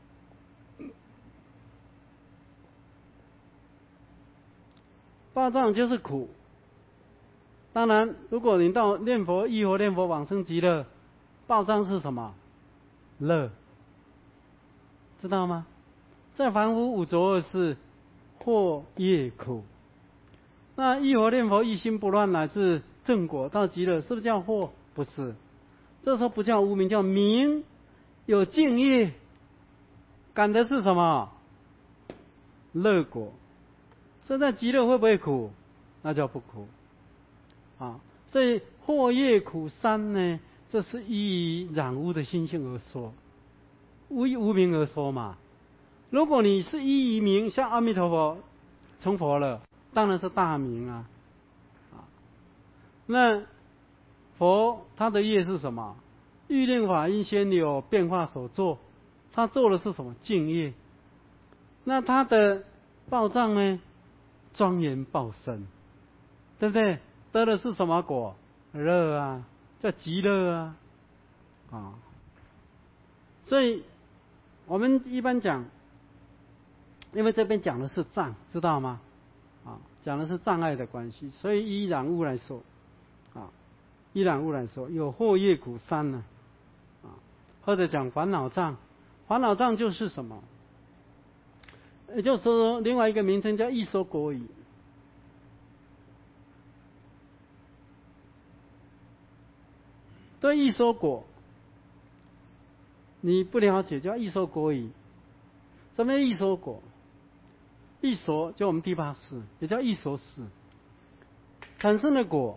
报障就是苦。当然，如果你到念佛、忆佛、念佛往生极乐，报障是什么？乐，知道吗？在凡夫五浊恶世，惑业苦。那忆佛念佛一心不乱乃至正果到极乐，是不是叫惑？不是，这时候不叫无明，叫明，有净业，感的是什么？乐果。这在极乐会不会苦？那叫不苦啊。所以惑业苦三呢，这是依染污的心性而说，无无明而说嘛。如果你是依于明，像阿弥陀佛成佛了，当然是大明啊。啊，那佛他的业是什么？欲令法因先有变化所作，他做的是什么？净业。那他的报障呢？庄严报身，对不对？得的是什么果？乐啊，叫极乐啊。啊，所以我们一般讲，因为这边讲的是障，知道吗？啊，讲的是障碍的关系，所以依染污来说，啊，依染污来说有惑业苦三呢，啊，或者讲烦恼障，烦恼障就是什么？也就是说，另外一个名称叫异说果语。对异说果，你不了解叫异说果语。什么叫异说果？异说就我们第八识，也叫异说识，产生的果。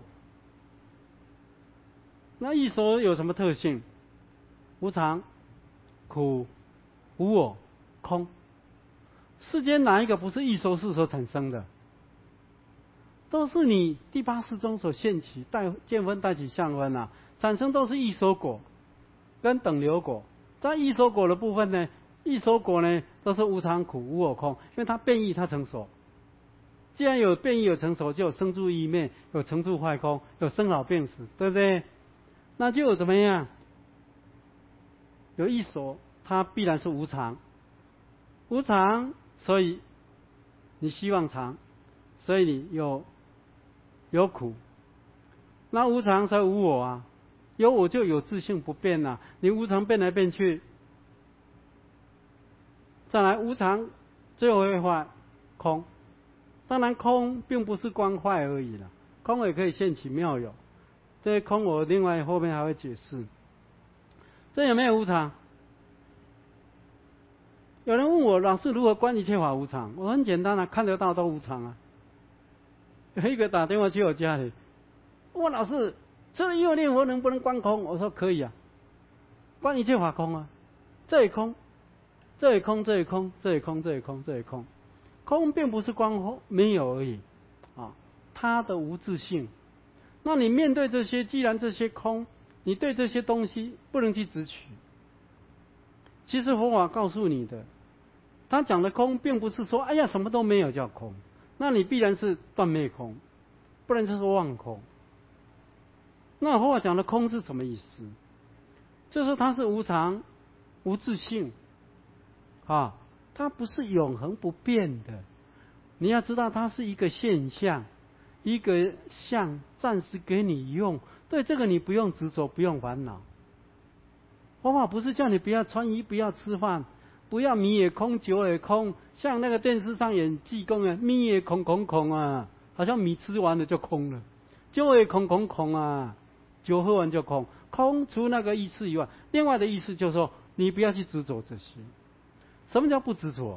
那异说有什么特性？无常、苦、无我、空。世间哪一个不是异说识所产生的？都是你第八识中所现起带见分带起相分啊，产生都是异说果跟等流果。在异说果的部分呢，异说果呢都是无常、苦、无我、空，因为它变异，它成熟。既然有变异有成熟，就有生住异灭，有成住坏空，有生老病死，对不对？那就有怎么样？有异说，它必然是无常，无常，所以你希望常，所以你有有苦。那无常才无我啊，有我就有自性不变啊，你无常变来变去。再来无常最后会坏空，当然空并不是光坏而已了，空也可以现起妙有。这些空我另外后面还会解释。这有没有无常？有人问我老师如何观一切法无常？我很简单啊，看得到都无常啊。有一个打电话去我家里，问老师，这个因念佛能不能观空？我说可以啊，观一切法空啊，这也空，这也空，这也空，这也空，这也空，这也空。空并不是光没有而已啊，它的无自性。那你面对这些，既然这些空，你对这些东西不能去执取。其实佛法告诉你的，他讲的空，并不是说哎呀什么都没有叫空，那你必然是断灭空，不然就是妄空。那佛法讲的空是什么意思？就是它是无常、无自性啊，它不是永恒不变的。你要知道，它是一个现象，一个相，暂时给你用。对这个你不用执着，不用烦恼。佛法不是叫你不要穿衣，不要吃饭，不要米也空，酒也空。像那个电视上演济公啊，米也空空空啊，好像米吃完了就空了；酒也空空空啊，酒喝完就空。空除那个意思以外，另外的意思就是说，你不要去执着这些。什么叫不执着？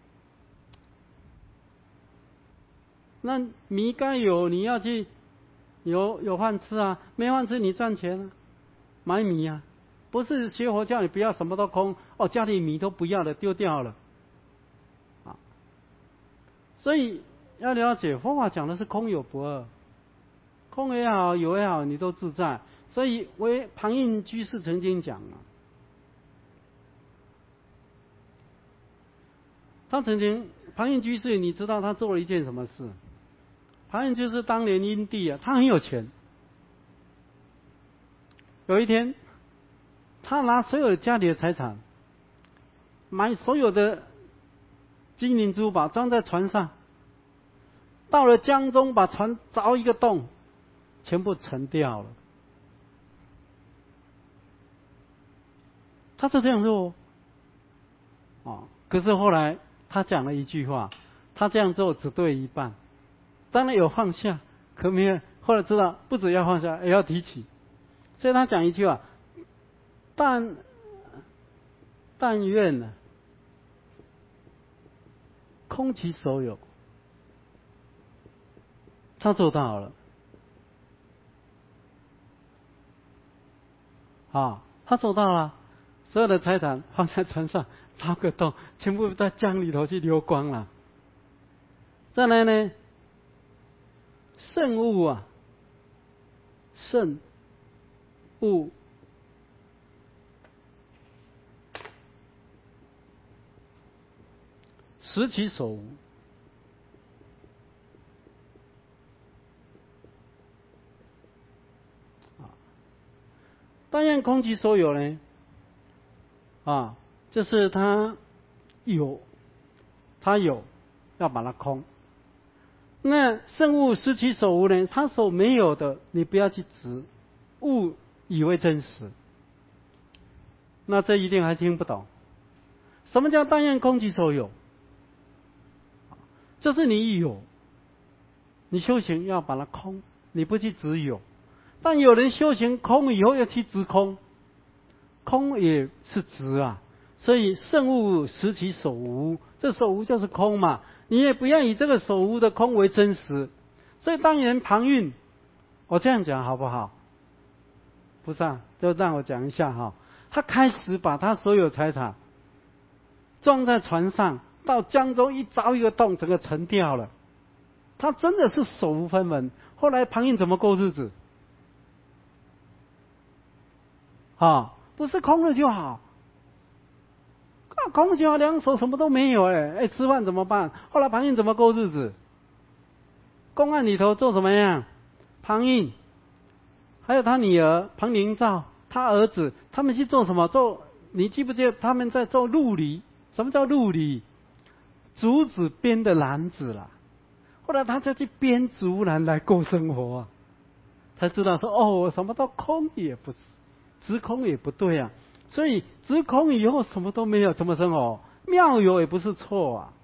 那米该有，你要去有有饭吃啊，没饭吃你赚钱啊，买米啊。不是学佛教你不要什么都空哦，家里米都不要了，丢掉了啊。所以要了解佛法讲的是空有不二，空也好有也好，你都自在。所以为庞印居士曾经讲啊， 他曾经庞印居士，你知道他做了一件什么事？庞印居士当年因地啊，他很有钱。有一天，他拿所有家里的财产，买所有的金银珠宝装在船上，到了江中把船凿一个洞，全部沉掉了。他就这样做，哦，可是后来他讲了一句话，他这样做只对一半，当然有放下，可没有，后来知道不只要放下，也要提起，所以他讲一句话，但但愿呢，空其所有，他做到了，啊，他做到了。所有的财产放在船上，凿个洞，全部在江里头去流光了。再来呢，圣物啊，圣物，实其所无。但愿空其所有呢？啊，就是他有，他有，要把它空。那圣物失其所无呢？他所没有的，你不要去执，误以为真实。那这一定还听不懂。什么叫但愿空其所有？就是你有，你修行要把它空，你不去执有。但有人修行空以后要去执空。空也是执啊，所以圣物实其所无，这所无就是空嘛，你也不要以这个所无的空为真实。所以当年庞蕴，我这样讲好不好？菩萨就让我讲一下哈，他开始把他所有财产装在船上，到江中一凿一个洞，整个沉掉了，他真的是手无分文。后来庞蕴怎么过日子？啊，不是空了就好，啊，空了就好，两手什么都没有哎，哎，吃饭怎么办？后来庞蕴怎么过日子？公案里头做什么样？庞蕴，还有他女儿庞灵照，他儿子，他们去做什么？做，你记不记得他们在做鹿犁？什么叫鹿犁？竹子编的篮子啦。后来他就去编竹篮来过生活啊，才知道说哦，什么都空也不是。执空也不对啊，所以执空以后什么都没有，怎么生活？妙有也不是错啊。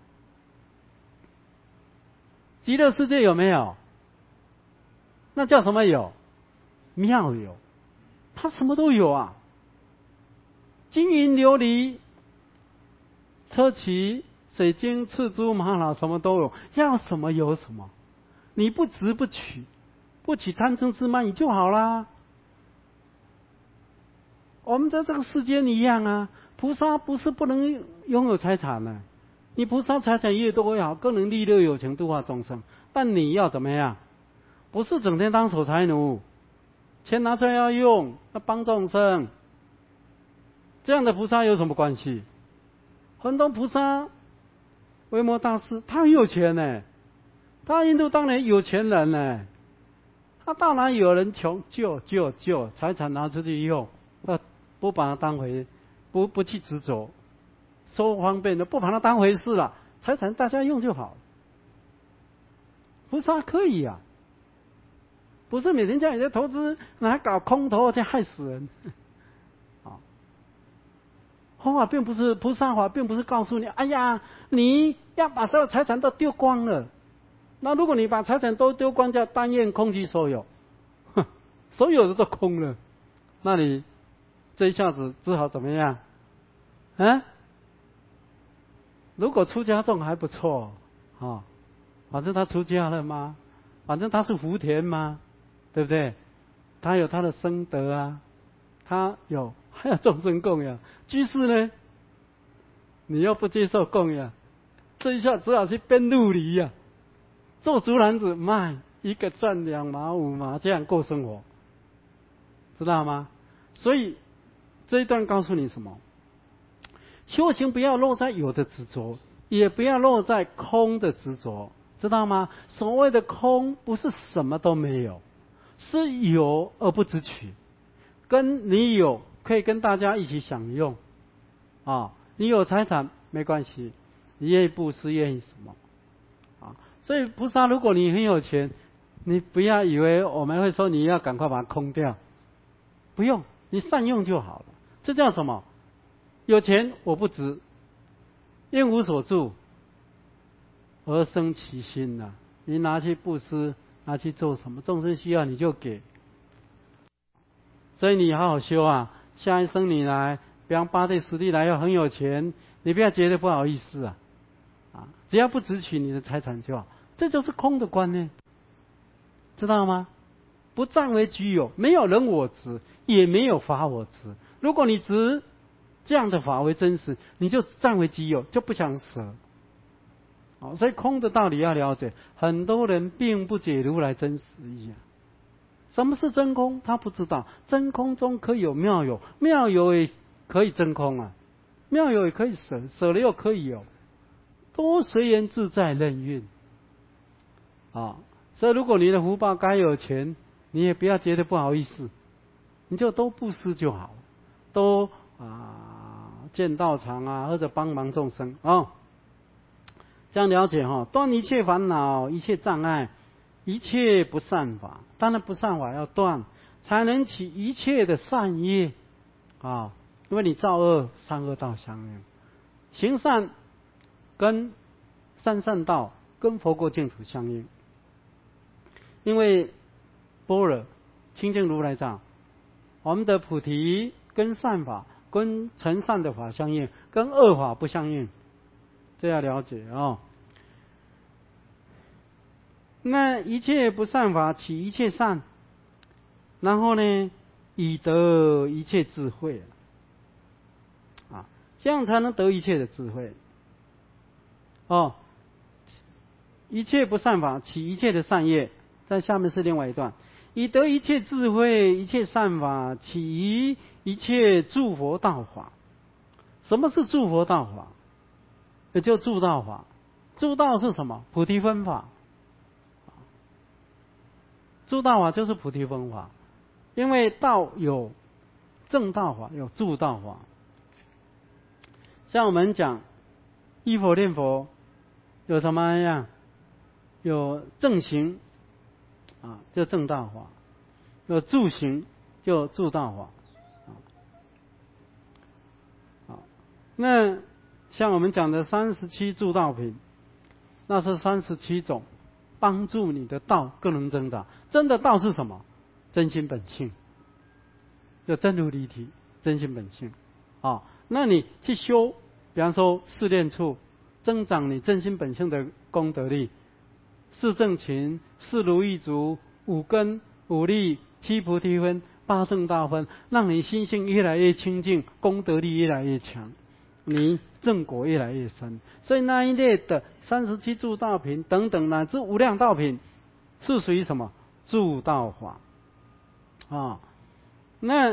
极乐世界有没有？那叫什么有？妙有，他什么都有啊。金银琉璃、车骑、水晶、赤珠、玛瑙，什么都有，要什么有什么。你不执不取，不起贪嗔痴慢疑就好啦。我们在这个世间一样啊，菩萨不是不能拥有财产呢、啊，你菩萨财产越多越好，更能利乐有情度化众生。但你要怎么样？不是整天当守财奴，钱拿出来要用，要帮众生。这样的菩萨有什么关系？很多菩萨，维摩大师他很有钱呢，他印度当年有钱人呢，他到哪有人穷救救救，财产拿出去用，呃。不把它当回，不不去执着，说方便的，不把它当回事了，财产大家用就好。菩萨可以啊，不是每天叫你在投资，还搞空头，这害死人。啊，佛法并不是菩萨法，并不是告诉你，哎呀，你要把所有财产都丢光了。那如果你把财产都丢光，叫但愿空其所有，所有的都空了，那你。这一下子只好怎么样？啊？如果出家众还不错啊、哦，反正他出家了嘛，反正他是福田嘛，对不对？他有他的生德啊，他有还有众生供养。居士呢，你又不接受供养，这一下只好去编鹿犁呀，做竹篮子卖，一个赚两毛五毛，这样过生活，知道吗？所以。这一段告诉你什么？修行不要落在有的执着， 也不要落在空的执着，知道吗？所谓的空，不是什么都没有，是有而不执取。跟你有可以跟大家一起享用，啊，你有财产没关系，你愿意布施愿意什么，啊，所以菩萨，如果你很有钱，你不要以为我们会说你要赶快把它空掉，不用，你善用就好了。这叫什么？有钱我不值，因无所住而生其心呐、啊。你拿去布施，拿去做什么？众生需要你就给。所以你好好修啊，下一生你来，比方八对十地来要很有钱，你不要觉得不好意思啊，啊，只要不执取你的财产就好，这就是空的观念，知道吗？不占为己有，没有人我执，也没有法我执。如果你执这样的法为真实，你就占为己有，就不想舍。好，所以空的道理要了解，很多人并不解如来真实义啊。什么是真空？他不知道。真空中可以有妙有，妙有也可以真空啊，妙有也可以舍，舍了又可以有，都随缘自在任运啊。所以如果你的福报该有钱，你也不要觉得不好意思，你就都布施就好，都啊建道场啊，或者帮忙众生啊、哦，这样了解哈、哦，断一切烦恼，一切障碍。一切不善法，当然不善法要断，才能起一切的善业啊！因为你造恶，善恶道相应，行善跟三善道跟佛国净土相应。因为般若清净如来藏，我们的菩提跟善法跟成善的法相应，跟恶法不相应，这要了解啊、哦。那一切不善法起一切善，然后呢，以得一切智慧啊，这样才能得一切的智慧。哦，一切不善法起一切的善业，在下面是另外一段，以得一切智慧，一切善法起一切诸佛道法。什么是诸佛道法？也就助道法。助道是什么？菩提分法。助道法就是菩提分法，因为道有正道法，有助道法。像我们讲依佛念佛，有什么样？有正行啊，就正道法；有助行，就助道法。啊，那像我们讲的三十七助道品，那是三十七种帮助你的道更能增长。真的道是什么？真心本性，就真如离体，真心本性。啊，那你去修，比方说四念处，增长你真心本性的功德力；四正勤、四如意足、五根、五力、七菩提分、八正道分，让你心性越来越清净，功德力越来越强，你正果越来越深。所以那一类的三十七助道品等等乃至无量道品，是属于什么？助道法啊。那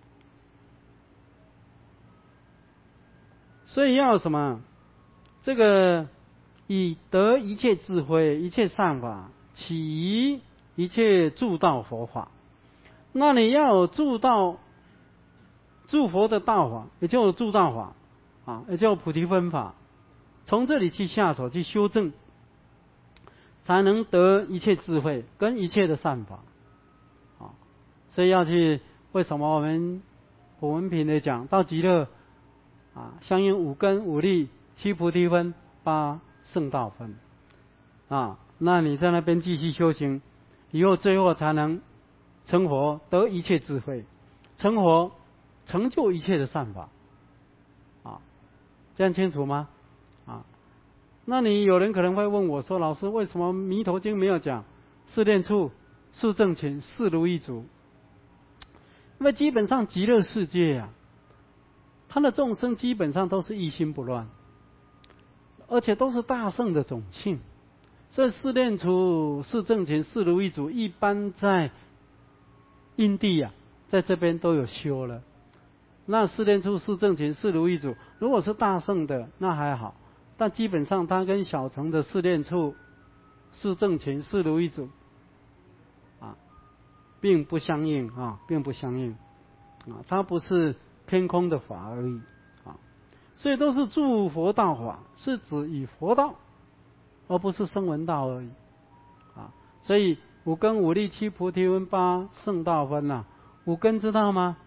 所以要什么？这个以得一切智慧，一切善法，起一切助道佛法。那你要有助道助佛的道法，也就有助道法啊，也叫菩提分法。从这里去下手去修正，才能得一切智慧跟一切的善法啊。所以要去，为什么我们普文品的讲到极乐啊，相应五根五力七菩提分八圣道分啊，那你在那边继续修行，以后最后才能成佛，得一切智慧，成佛成就一切的善法啊，这样清楚吗？啊，那你有人可能会问我说，老师为什么弥陀经没有讲四念处、四正勤、四如意足？因为基本上极乐世界啊，他的众生基本上都是一心不乱，而且都是大圣的种性，所以四念处、四正勤、四如意足，一般在因地啊，在这边都有修了。那四念处、四正勤、四如意足，如果是大圣的，那还好； 但基本上它跟小乘的四念处、四正勤、四如意足啊，并不相应啊，并不相应啊，它不是偏空的法而已啊，所以都是诸佛道法，是指以佛道，而不是声闻道而已啊。所以五根五力七菩提分八圣道分呐、啊，五根知道吗？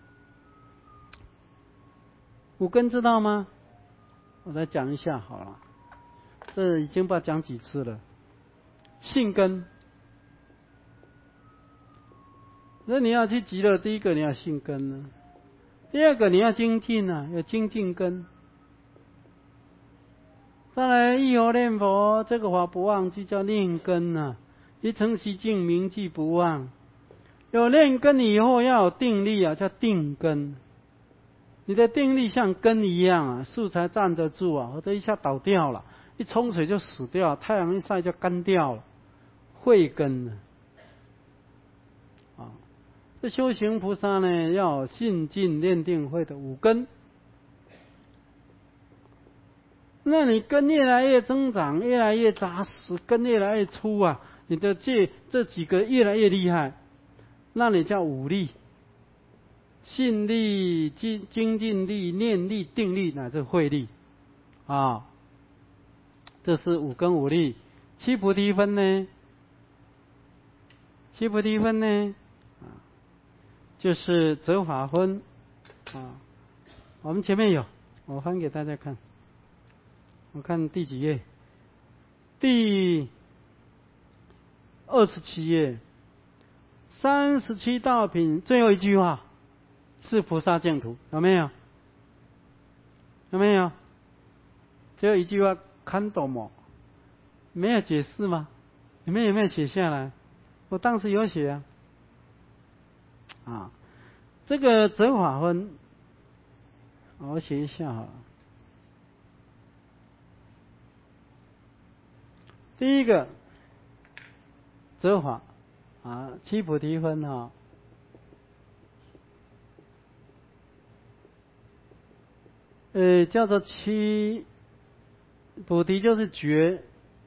五根知道吗？我再讲一下好了，这已经不知道讲几次了。信根，那你要去极乐，第一个你要信根呢，第二个你要精进啊，要精进根。再来忆佛念佛，这个法不忘记叫念根啊，一诚习静铭记不忘。有念根以后要有定力啊，叫定根。你的定力像根一样啊，树才站得住啊，或者一下倒掉了，一冲水就死掉，太阳一晒就干掉了，慧根呢。啊，这修行菩萨呢，要信进念定慧的五根。那你根越来越增长，越来越扎实，根越来越粗啊，你的这这几个越来越厉害，那你叫五力。信力、精精进力、念力、定力，乃至慧力，啊，这是五根五力。七菩提分呢？七菩提分呢？啊，就是择法分，啊，我们前面有，我翻给大家看。我看第几页？第二十七页，三十七道品最后一句话。是菩萨净土，有没有？有没有？最后一句话看懂吗？没有解释吗？你们有没有写下来？我当时有写啊。啊，这个择法分，我写一下好了。第一个择法啊，七菩提分啊。呃，叫做七菩提，就是觉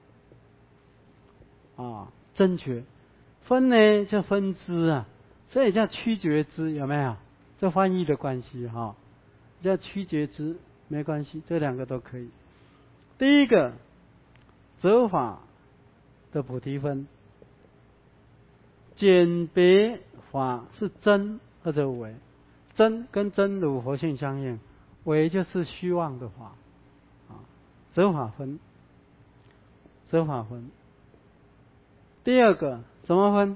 啊，真觉。分呢叫分支啊，所以叫曲觉支，有没有？这翻译的关系哈、啊，叫曲觉支没关系，这两个都可以。第一个择法的菩提分，简别法是真或者伪，真跟真如佛性相应。伪就是虚妄的法，啊，择法分，择法分。第二个什么分？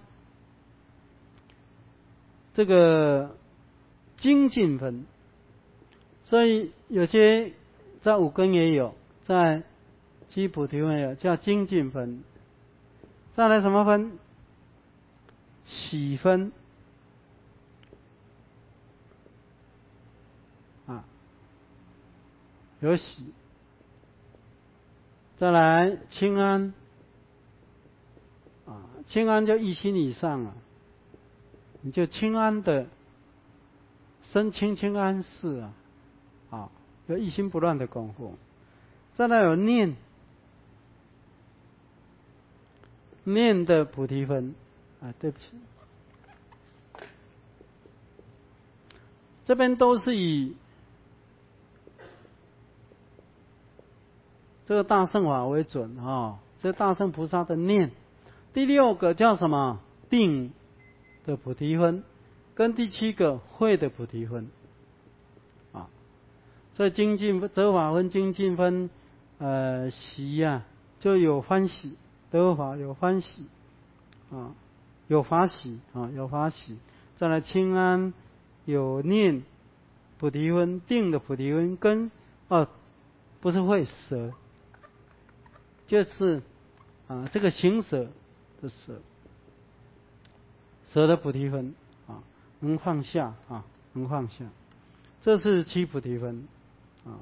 这个精进分。所以有些在五根也有，在七菩提分也有，叫精进分。再来什么分？喜分。啊。有喜，再来清安，啊，清安就一心以上啊，你就清安的生清清安寺啊，啊，有一心不乱的功夫。再来有念，念的菩提分，啊，对不起，这边都是以这个大乘法为准啊、哦，这大乘菩萨的念。第六个叫什么？定的菩提分，跟第七个慧的菩提分，啊，所以精进择法分、精进分，呃，喜呀、啊、就有欢喜，得法有欢喜，啊，有法喜啊，有法喜。再来清安有念菩提分，定的菩提分跟哦，不是慧舍。就是啊，这个行舍的舍，舍的菩提分啊，能放下啊，能放下，这是七菩提分啊。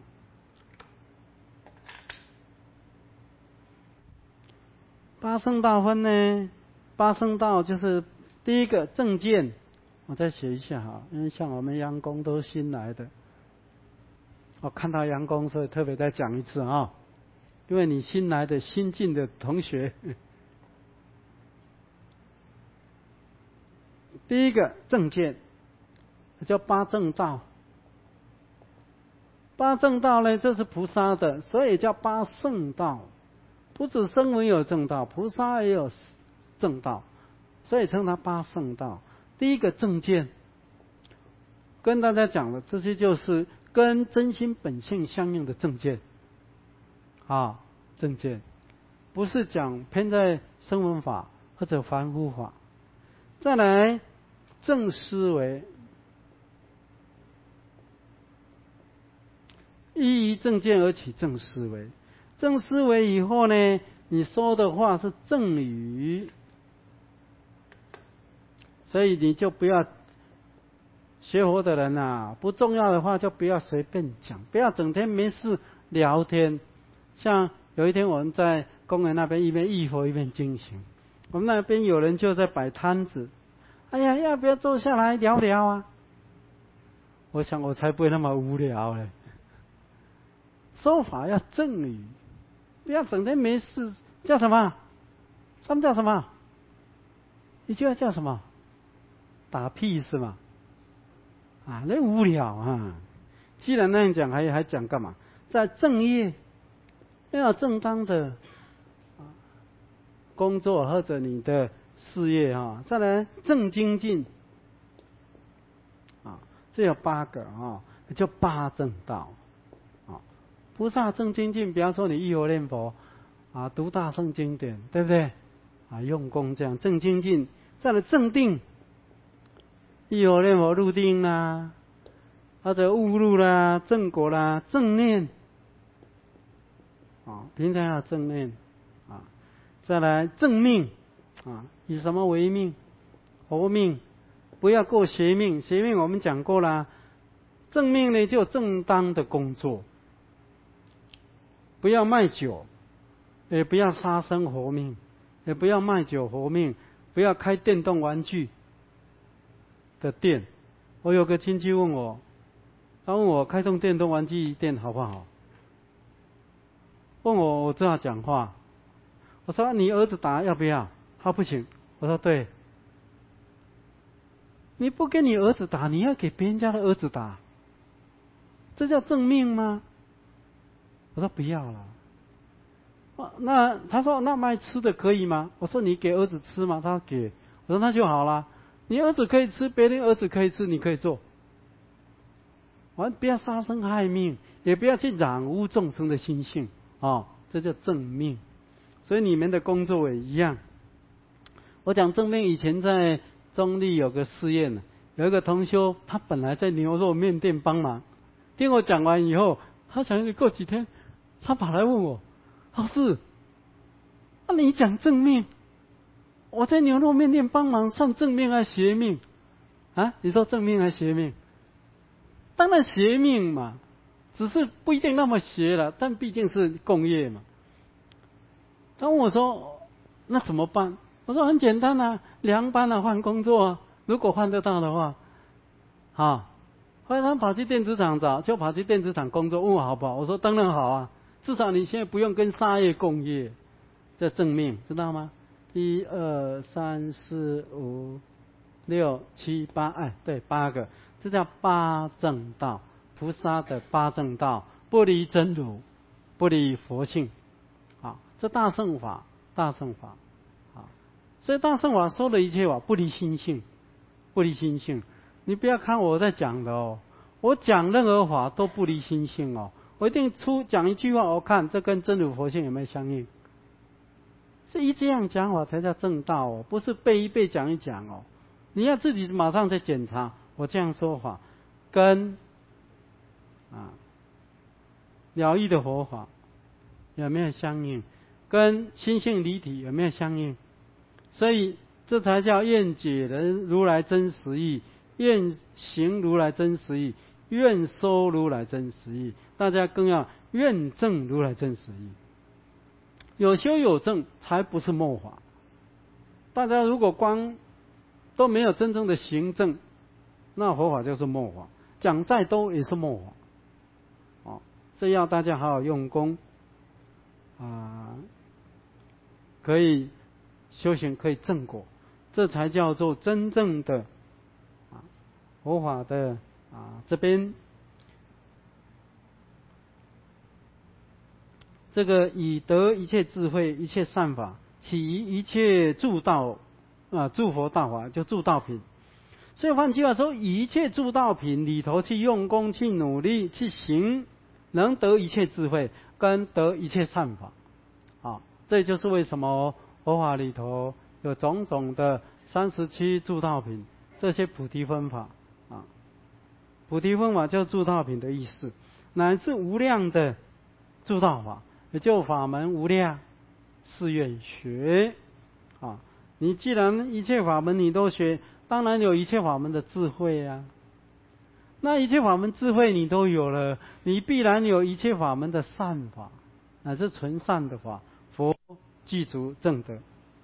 八圣道分呢？八圣道就是第一个正见，我再写一下哈，因为像我们杨公都新来的，我看到杨公所以特别再讲一次啊。 因为你新来的新进的同学。第一个正见，叫八正道。八正道呢，这是菩萨的，所以叫八圣道。不止声闻有正道，菩萨也有正道，所以称它八圣道。第一个正见，跟大家讲的这些就是跟真心本性相应的正见啊，正见不是讲偏在声闻法或者凡夫法。再来正思维，依于正见而起正思维。正思维以后呢，你说的话是正语，所以你就不要学佛的人啊，不重要的话就不要随便讲，不要整天没事聊天。像有一天我们在公园那边一边忆佛一边进行，我们那边有人就在摆摊子，哎呀，要不要坐下来聊聊啊？我想我才不会那么无聊嘞。说法要正语，不要整天没事。叫什么？他们叫什么？一句话叫什么？打屁是吗？啊，那无聊啊！既然那样讲，还还讲干嘛？在正业要有正当的工作或者你的事业啊。再来正精进啊，这有八个啊，叫八正道啊。菩萨正精进，比方说你忆佛念佛啊，读大圣经典，对不对？啊，用功这样正精进。再来正定，忆佛念佛入定啦，或者悟入啦、正果啦、正念啊，平常要正念啊。再来正命啊，以什么为命？活命，不要过邪命。邪命我们讲过啦，正命呢就正当的工作，不要卖酒，也不要杀生活命，也不要卖酒活命，不要开电动玩具的店。我有个亲戚问我，他问我开动电动玩具店好不好？问我我正要讲话，我说你儿子打要不要？他不行。我说对，你不给你儿子打，你要给别人家的儿子打，这叫正命吗？我说不要了。那他说那卖吃的可以吗？我说你给儿子吃吗？他给。我说那就好了，你儿子可以吃，别人儿子可以吃，你可以做。完不要杀生害命，也不要去染污众生的心性哦，这叫正命。所以你们的工作也一样。我讲正命，以前在中立有个试验，有一个同修，他本来在牛肉面店帮忙，听我讲完以后，他想过几天，他跑来问我，老师，那、啊、你讲正命，我在牛肉面店帮忙算正命还是邪命？啊，你说正命还是邪命？当然邪命嘛，只是不一定那么邪了，但毕竟是共业嘛。他问我说，那怎么办？我说很简单啊，凉班啊换工作啊，如果换得到的话，啊，后来他跑去电子厂找，就跑去电子厂工作，问我好不好？我说当然好啊，至少你现在不用跟沙业共业，这正命知道吗？一二三四五六七八，哎，对，八个，这叫八正道，菩萨的八正道，不离真如，不离佛性，啊，这大乘法，大乘法，啊，所以大乘法说的一切法不离心性，不离心性。你不要看我在讲的哦，我讲任何法都不离心性哦，我一定出讲一句话，我看这跟真如佛性有没有相应。是一这样讲法才叫正道哦，不是背一背讲一讲哦。你要自己马上再检查，我这样说法跟啊了义的佛法有没有相应，跟心性离体有没有相应。所以这才叫愿解人如来真实义，愿行如来真实义，愿说如来真实义。大家更要愿证如来真实义。有修有证才不是末法。大家如果光都没有真正的行证，那佛法就是末法，讲再多也是末法。哦，所以要大家好好用功，啊， 啊，可以修行，可以正果，这才叫做真正的啊佛法的啊这边这个以得一切智慧、一切善法，起于一切助道啊助佛道法，就助道品。所以换句话说，一切助道品里头去用功、去努力、去行，能得一切智慧，跟得一切善法。啊，这就是为什么佛法里头有种种的三十七助道品，这些菩提分法啊，菩提分法就是助道品的意思，乃至无量的助道法，也就法门无量，誓愿学。啊，你既然一切法门你都学，当然有一切法门的智慧啊。那一切法门智慧你都有了，你必然有一切法门的善法，乃至纯善的法，佛具足正德。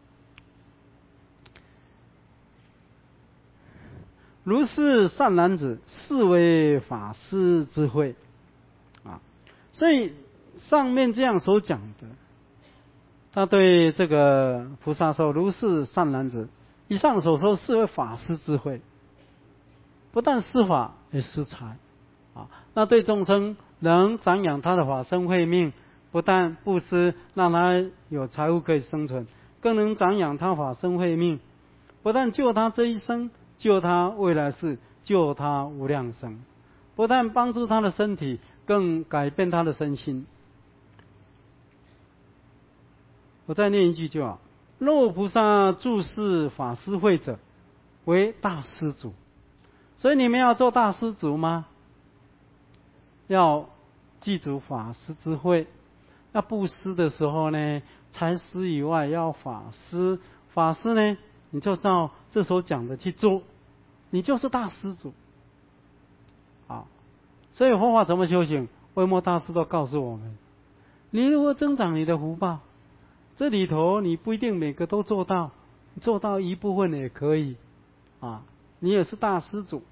如是善男子，是为法师之慧啊。所以上面这样所讲的，他对这个菩萨说：如是善男子，以上所说是为法师之慧，不但施法，也施财啊。那对众生能长养他的法身慧命，不但布施让他有财物可以生存，更能长养他法身慧命，不但救他这一生，救他未来世，救他无量生，不但帮助他的身体，更改变他的身心。我再念一句就好：若菩萨住世法师慧者，为大施主。所以你们要做大施主吗？要记住法师之慧。要布施的时候呢，财施以外要法施。法施呢，你就照这所讲的去做，你就是大施主。好，所以佛法怎么修行？维摩大师都告诉我们，你如何增长你的福报？这里头你不一定每个都做到，做到一部分也可以啊，你也是大施主。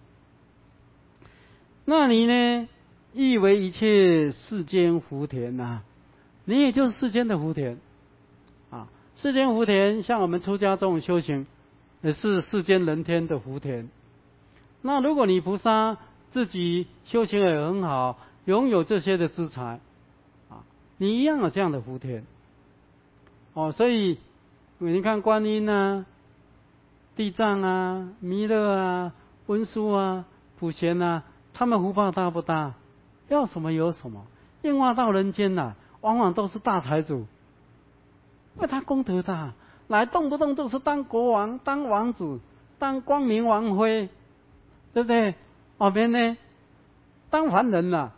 那你呢，亦为一切世间福田呐、啊，你也就是世间的福田啊。世间福田像我们出家这种修行，也是世间人天的福田。那如果你菩萨自己修行也很好，拥有这些的资财啊，你一样有这样的福田。哦，所以你看观音啊、地藏啊、弥勒啊、文殊啊、普贤啊，他们福报大不大？要什么有什么，应化到人间呐、啊，往往都是大财主，因为他功德大，来动不动都是当国王、当王子、当光明王妃，对不对？后面呢，当凡人呐、啊，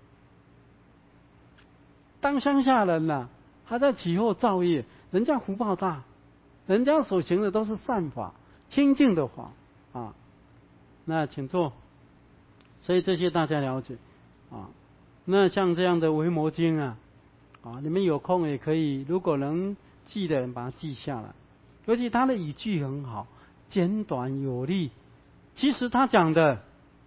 当乡下人呐、啊，还在起后造业。人家福报大，人家所行的都是善法、清净的法啊。那请坐。所以这些大家了解啊。那像这样的维摩经啊，啊，你们有空也可以，如果能记的人把它记下来。尤其他的语句很好，简短有力。其实他讲的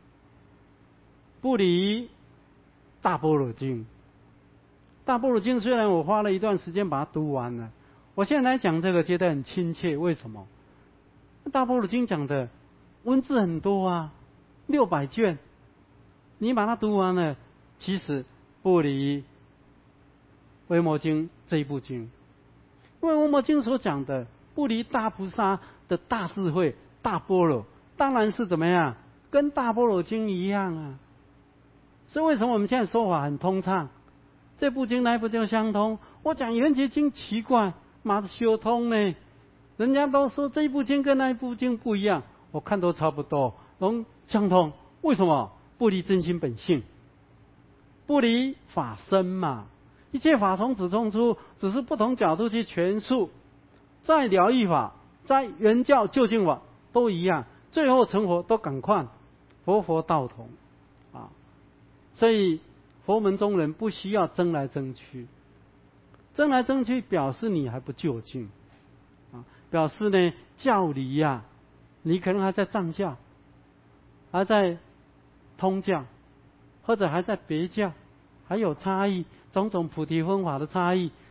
不离大般若经。大般若经虽然我花了一段时间把它读完了，我现在来讲这个觉得很亲切。为什么？大般若经讲的文字很多啊，六百卷，你把它读完了，其实不离维摩经这一部经。因为维摩经所讲的不离大菩萨的大智慧、大般若，当然是怎么样，跟大般若经一样啊。所以为什么我们现在说法很通畅？这部经那部经相通。我讲圆觉经奇怪，马上修通呢？人家都说这一部经跟那一部经不一样，我看都差不多，能相通。为什么？不离真心本性，不离法身嘛。一切法从此中出，只是不同角度去诠述。在疗愈法，在原教究竟法都一样，最后成佛都赶快，佛佛道同啊。所以佛门中人不需要争来争去，争来争去表示你还不究竟啊，表示呢教理呀、啊，你可能还在藏教，还在通教，或者还在别教，还有差异，种种菩提分法的差异，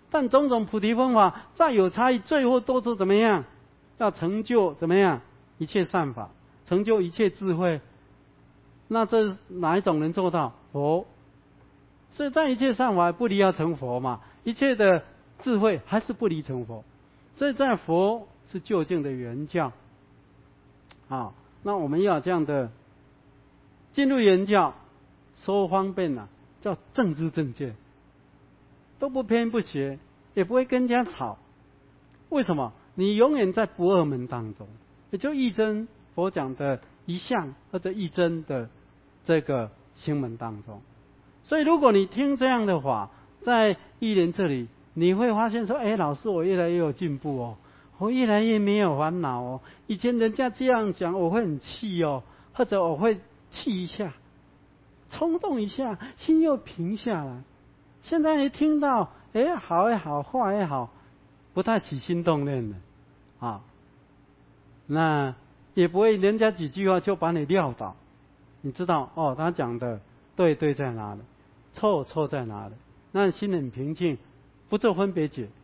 但种种菩提方法再有差异，最后都是怎么样？要成就怎么样？一切善法，成就一切智慧。那这是哪一种能做到？佛。所以在一切善法不离要成佛嘛，一切的智慧还是不离成佛。所以在佛是究竟的原教啊。那我们要这样的进入原教，说方便了、啊，叫正知正见，都不偏不邪，也不会跟人家吵。为什么？你永远在不二门当中，也就义真佛讲的一向或者义真的这个行门当中。所以如果你听这样的话，在义莲这里，你会发现说，哎，老师我越来越有进步哦，我越来越没有烦恼哦。以前人家这样讲，我会很气哦，或者我会气一下，冲动一下，心又平下来。现在一听到，哎，好也好，坏也好，不太起心动念了啊，那也不会人家几句话就把你撂倒。你知道哦，他讲的对对在哪里，错错在哪里，那心很平静，不做分别解。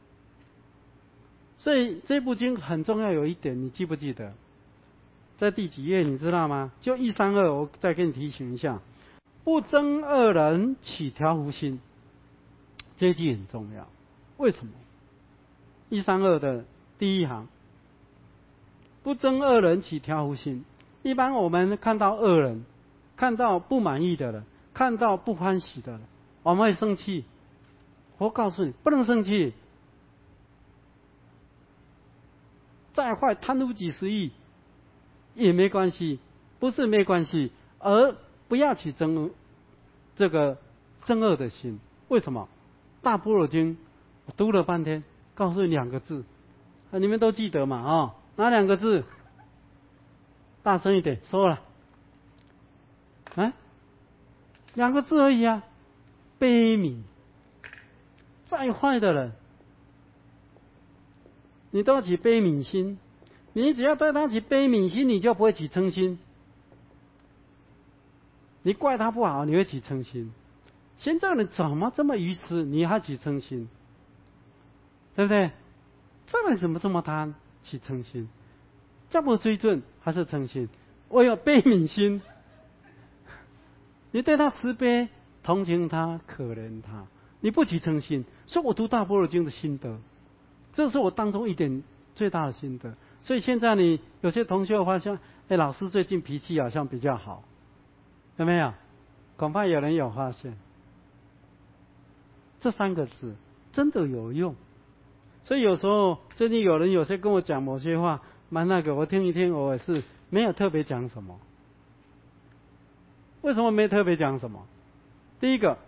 所以这部经很重要，有一点你记不记得？在第几页你知道吗？就一三二，我再给你提醒一下，不争恶人起调伏心，这一句很重要。为什么？一三二的第一行，不争恶人起调伏心。一般我们看到恶人，看到不满意的人，看到不欢喜的人，我们会生气。我告诉你，不能生气。再坏贪污几十亿也没关系，不是没关系，而不要起争这个憎恶的心。为什么？大般若经我读了半天，告诉你两个字，你们都记得嘛？啊、哦，哪两个字？大声一点说了，啊，两个字而已啊，悲悯。再坏的人，你都要起悲悯心。你只要对他起悲悯心，你就不会起嗔心。你怪他不好，你会起嗔心。现在人怎么这么愚痴？你还起嗔心，对不对？这人怎么这么贪？起嗔心。这么追尊还是嗔心？我有悲悯心，你对他慈悲，同情他，可怜他，你不起嗔心。所以我读大般若经的心得，这是我当中一点最大的心得。所以现在你有些同学发现，哎，老师最近脾气好像比较好，有没有？恐怕有人有发现，这三个字真的有用。所以有时候最近有人有些跟我讲某些话，蛮那个，我听一听，我也是没有特别讲什么。为什么没特别讲什么？第一个，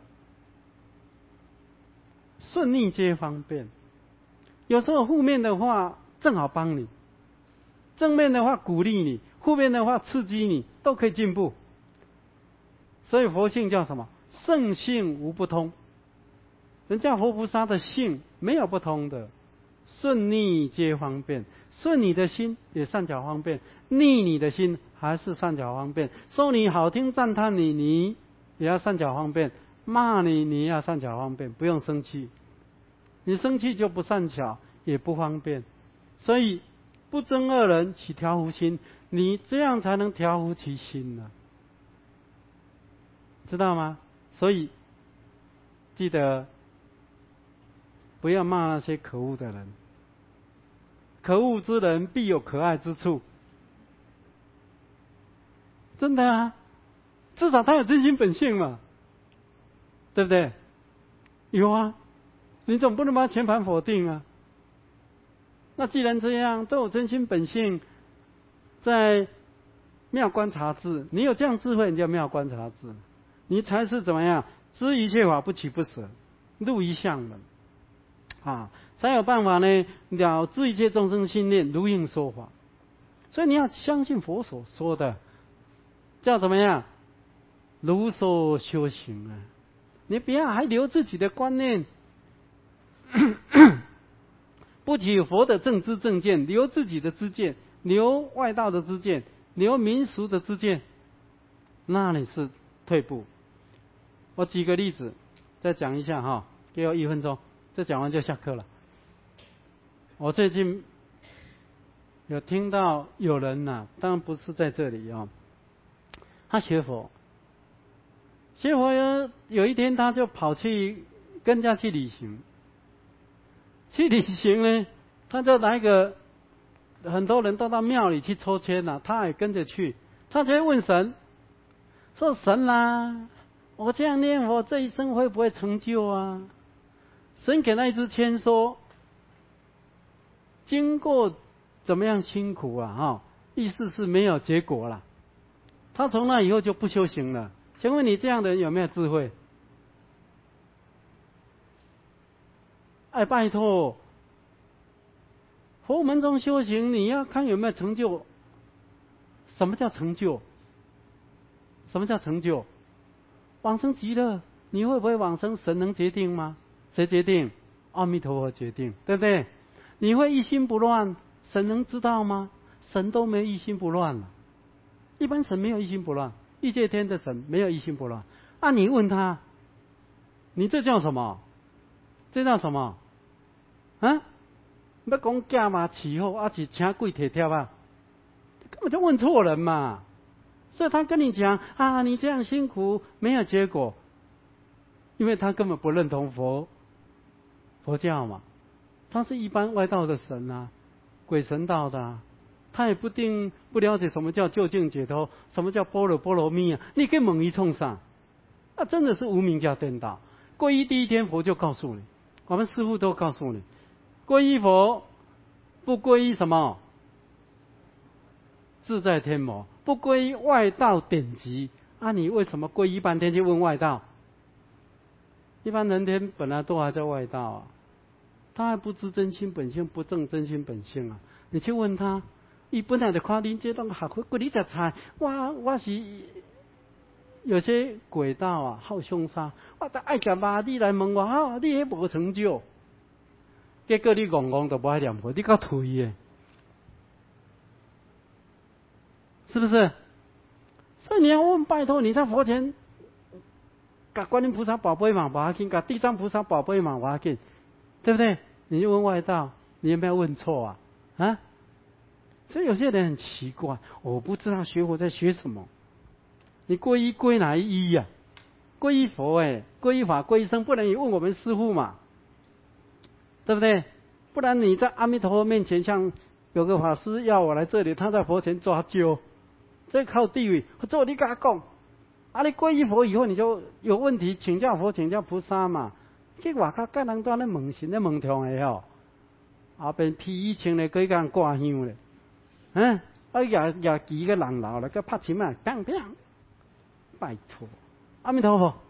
顺逆皆方便。有时候负面的话正好帮你，正面的话鼓励你，负面的话刺激你，都可以进步。所以佛性叫什么？圣性无不通。人家佛菩萨的性没有不通的，顺逆皆方便。顺你的心也善巧方便，逆你的心还是善巧方便。说你好听赞叹你，你也要善巧方便；骂你，你也要善巧方便，不用生气。你生气就不善巧，也不方便。所以不争恶人起调伏心，你这样才能调伏其心呢、啊，知道吗？所以记得不要骂那些可恶的人。可恶之人必有可爱之处，真的啊，至少他有真心本性嘛，对不对？有啊，你总不能把他全盘否定啊。那既然这样，都有真心本性，在妙观察智，你有这样智慧，你叫妙观察智，你才是怎么样？知一切法不起不舍，入一相门啊，才有办法呢了知一切众生心念，如应说法。所以你要相信佛所说的，叫怎么样？如说修行啊！你不要还留自己的观念，不起佛的正知正见，留自己的知见，留外道的知见，留民俗的知见，那你是退步。我举个例子，再讲一下哈，给我一分钟。 这讲完就下课了。我最近有听到有人呐、啊，当然不是在这里啊，他学佛，学佛有有一天他就跑去跟人家去旅行，去旅行呢，他就来个很多人都到庙里去抽签了、啊，他也跟着去，他就会问神，说神啦、啊，我这样念佛这一生会不会成就啊？神给他一支签说，经过怎么样辛苦啊？哈，意思是没有结果了。他从那以后就不修行了。请问你这样的人有没有智慧？哎，拜托，佛门中修行，你要看有没有成就。什么叫成就？什么叫成就？往生极乐，你会不会往生？神能决定吗？谁决定？阿弥陀佛决定，对不对？你会一心不乱，神能知道吗？神都没有一心不乱了。一般神没有一心不乱，欲界天的神没有一心不乱。啊，你问他，你这叫什么？这叫什么？啊？要讲假嘛起后，还是请鬼铁条啊？根本就问错人嘛。所以他跟你讲啊，你这样辛苦没有结果，因为他根本不认同佛佛教嘛。他是一般外道的神啊，鬼神道的啊，他也不定不了解什么叫究竟解脱，什么叫般若波罗蜜啊？你可以猛一冲上，啊，真的是无明加颠倒。皈依第一天佛就告诉你，我们师父都告诉你，皈依佛不皈依什么？自在天魔，不皈依外道典籍啊！你为什么皈依半天去问外道？一般人天本来都还在外道啊，他还不知真心本性，不正真心本性啊！你去问他，伊本来就看恁这种学会过你食菜，我我是有些鬼道啊，好凶杀，我得爱食肉，你来问我，哈，你迄无成就，结果你戆戆都不爱念佛，你够颓的。是不是？所以你要问，拜托你在佛前，把观音菩萨宝贝嘛，把它给，把地藏菩萨宝贝嘛，把它给，对不对？你就问外道，你有没有问错啊？啊？所以有些人很奇怪，我不知道学佛在学什么。你皈依归哪一依呀、啊？皈依佛哎，皈依法皈依僧，不然你问我们师父嘛，对不对？不然你在阿弥陀佛面前，像有个法师要我来这里，他在佛前抓阄。这靠地位，做你跟他讲，啊，你皈依佛以后，你就有问题请教佛、请教菩萨嘛。去外口干人在那问神、那问通的吼，后边披衣穿咧，几人挂香咧，嗯，啊也也几个人老了，个拍琴啊，砰砰，拜托，阿弥陀佛。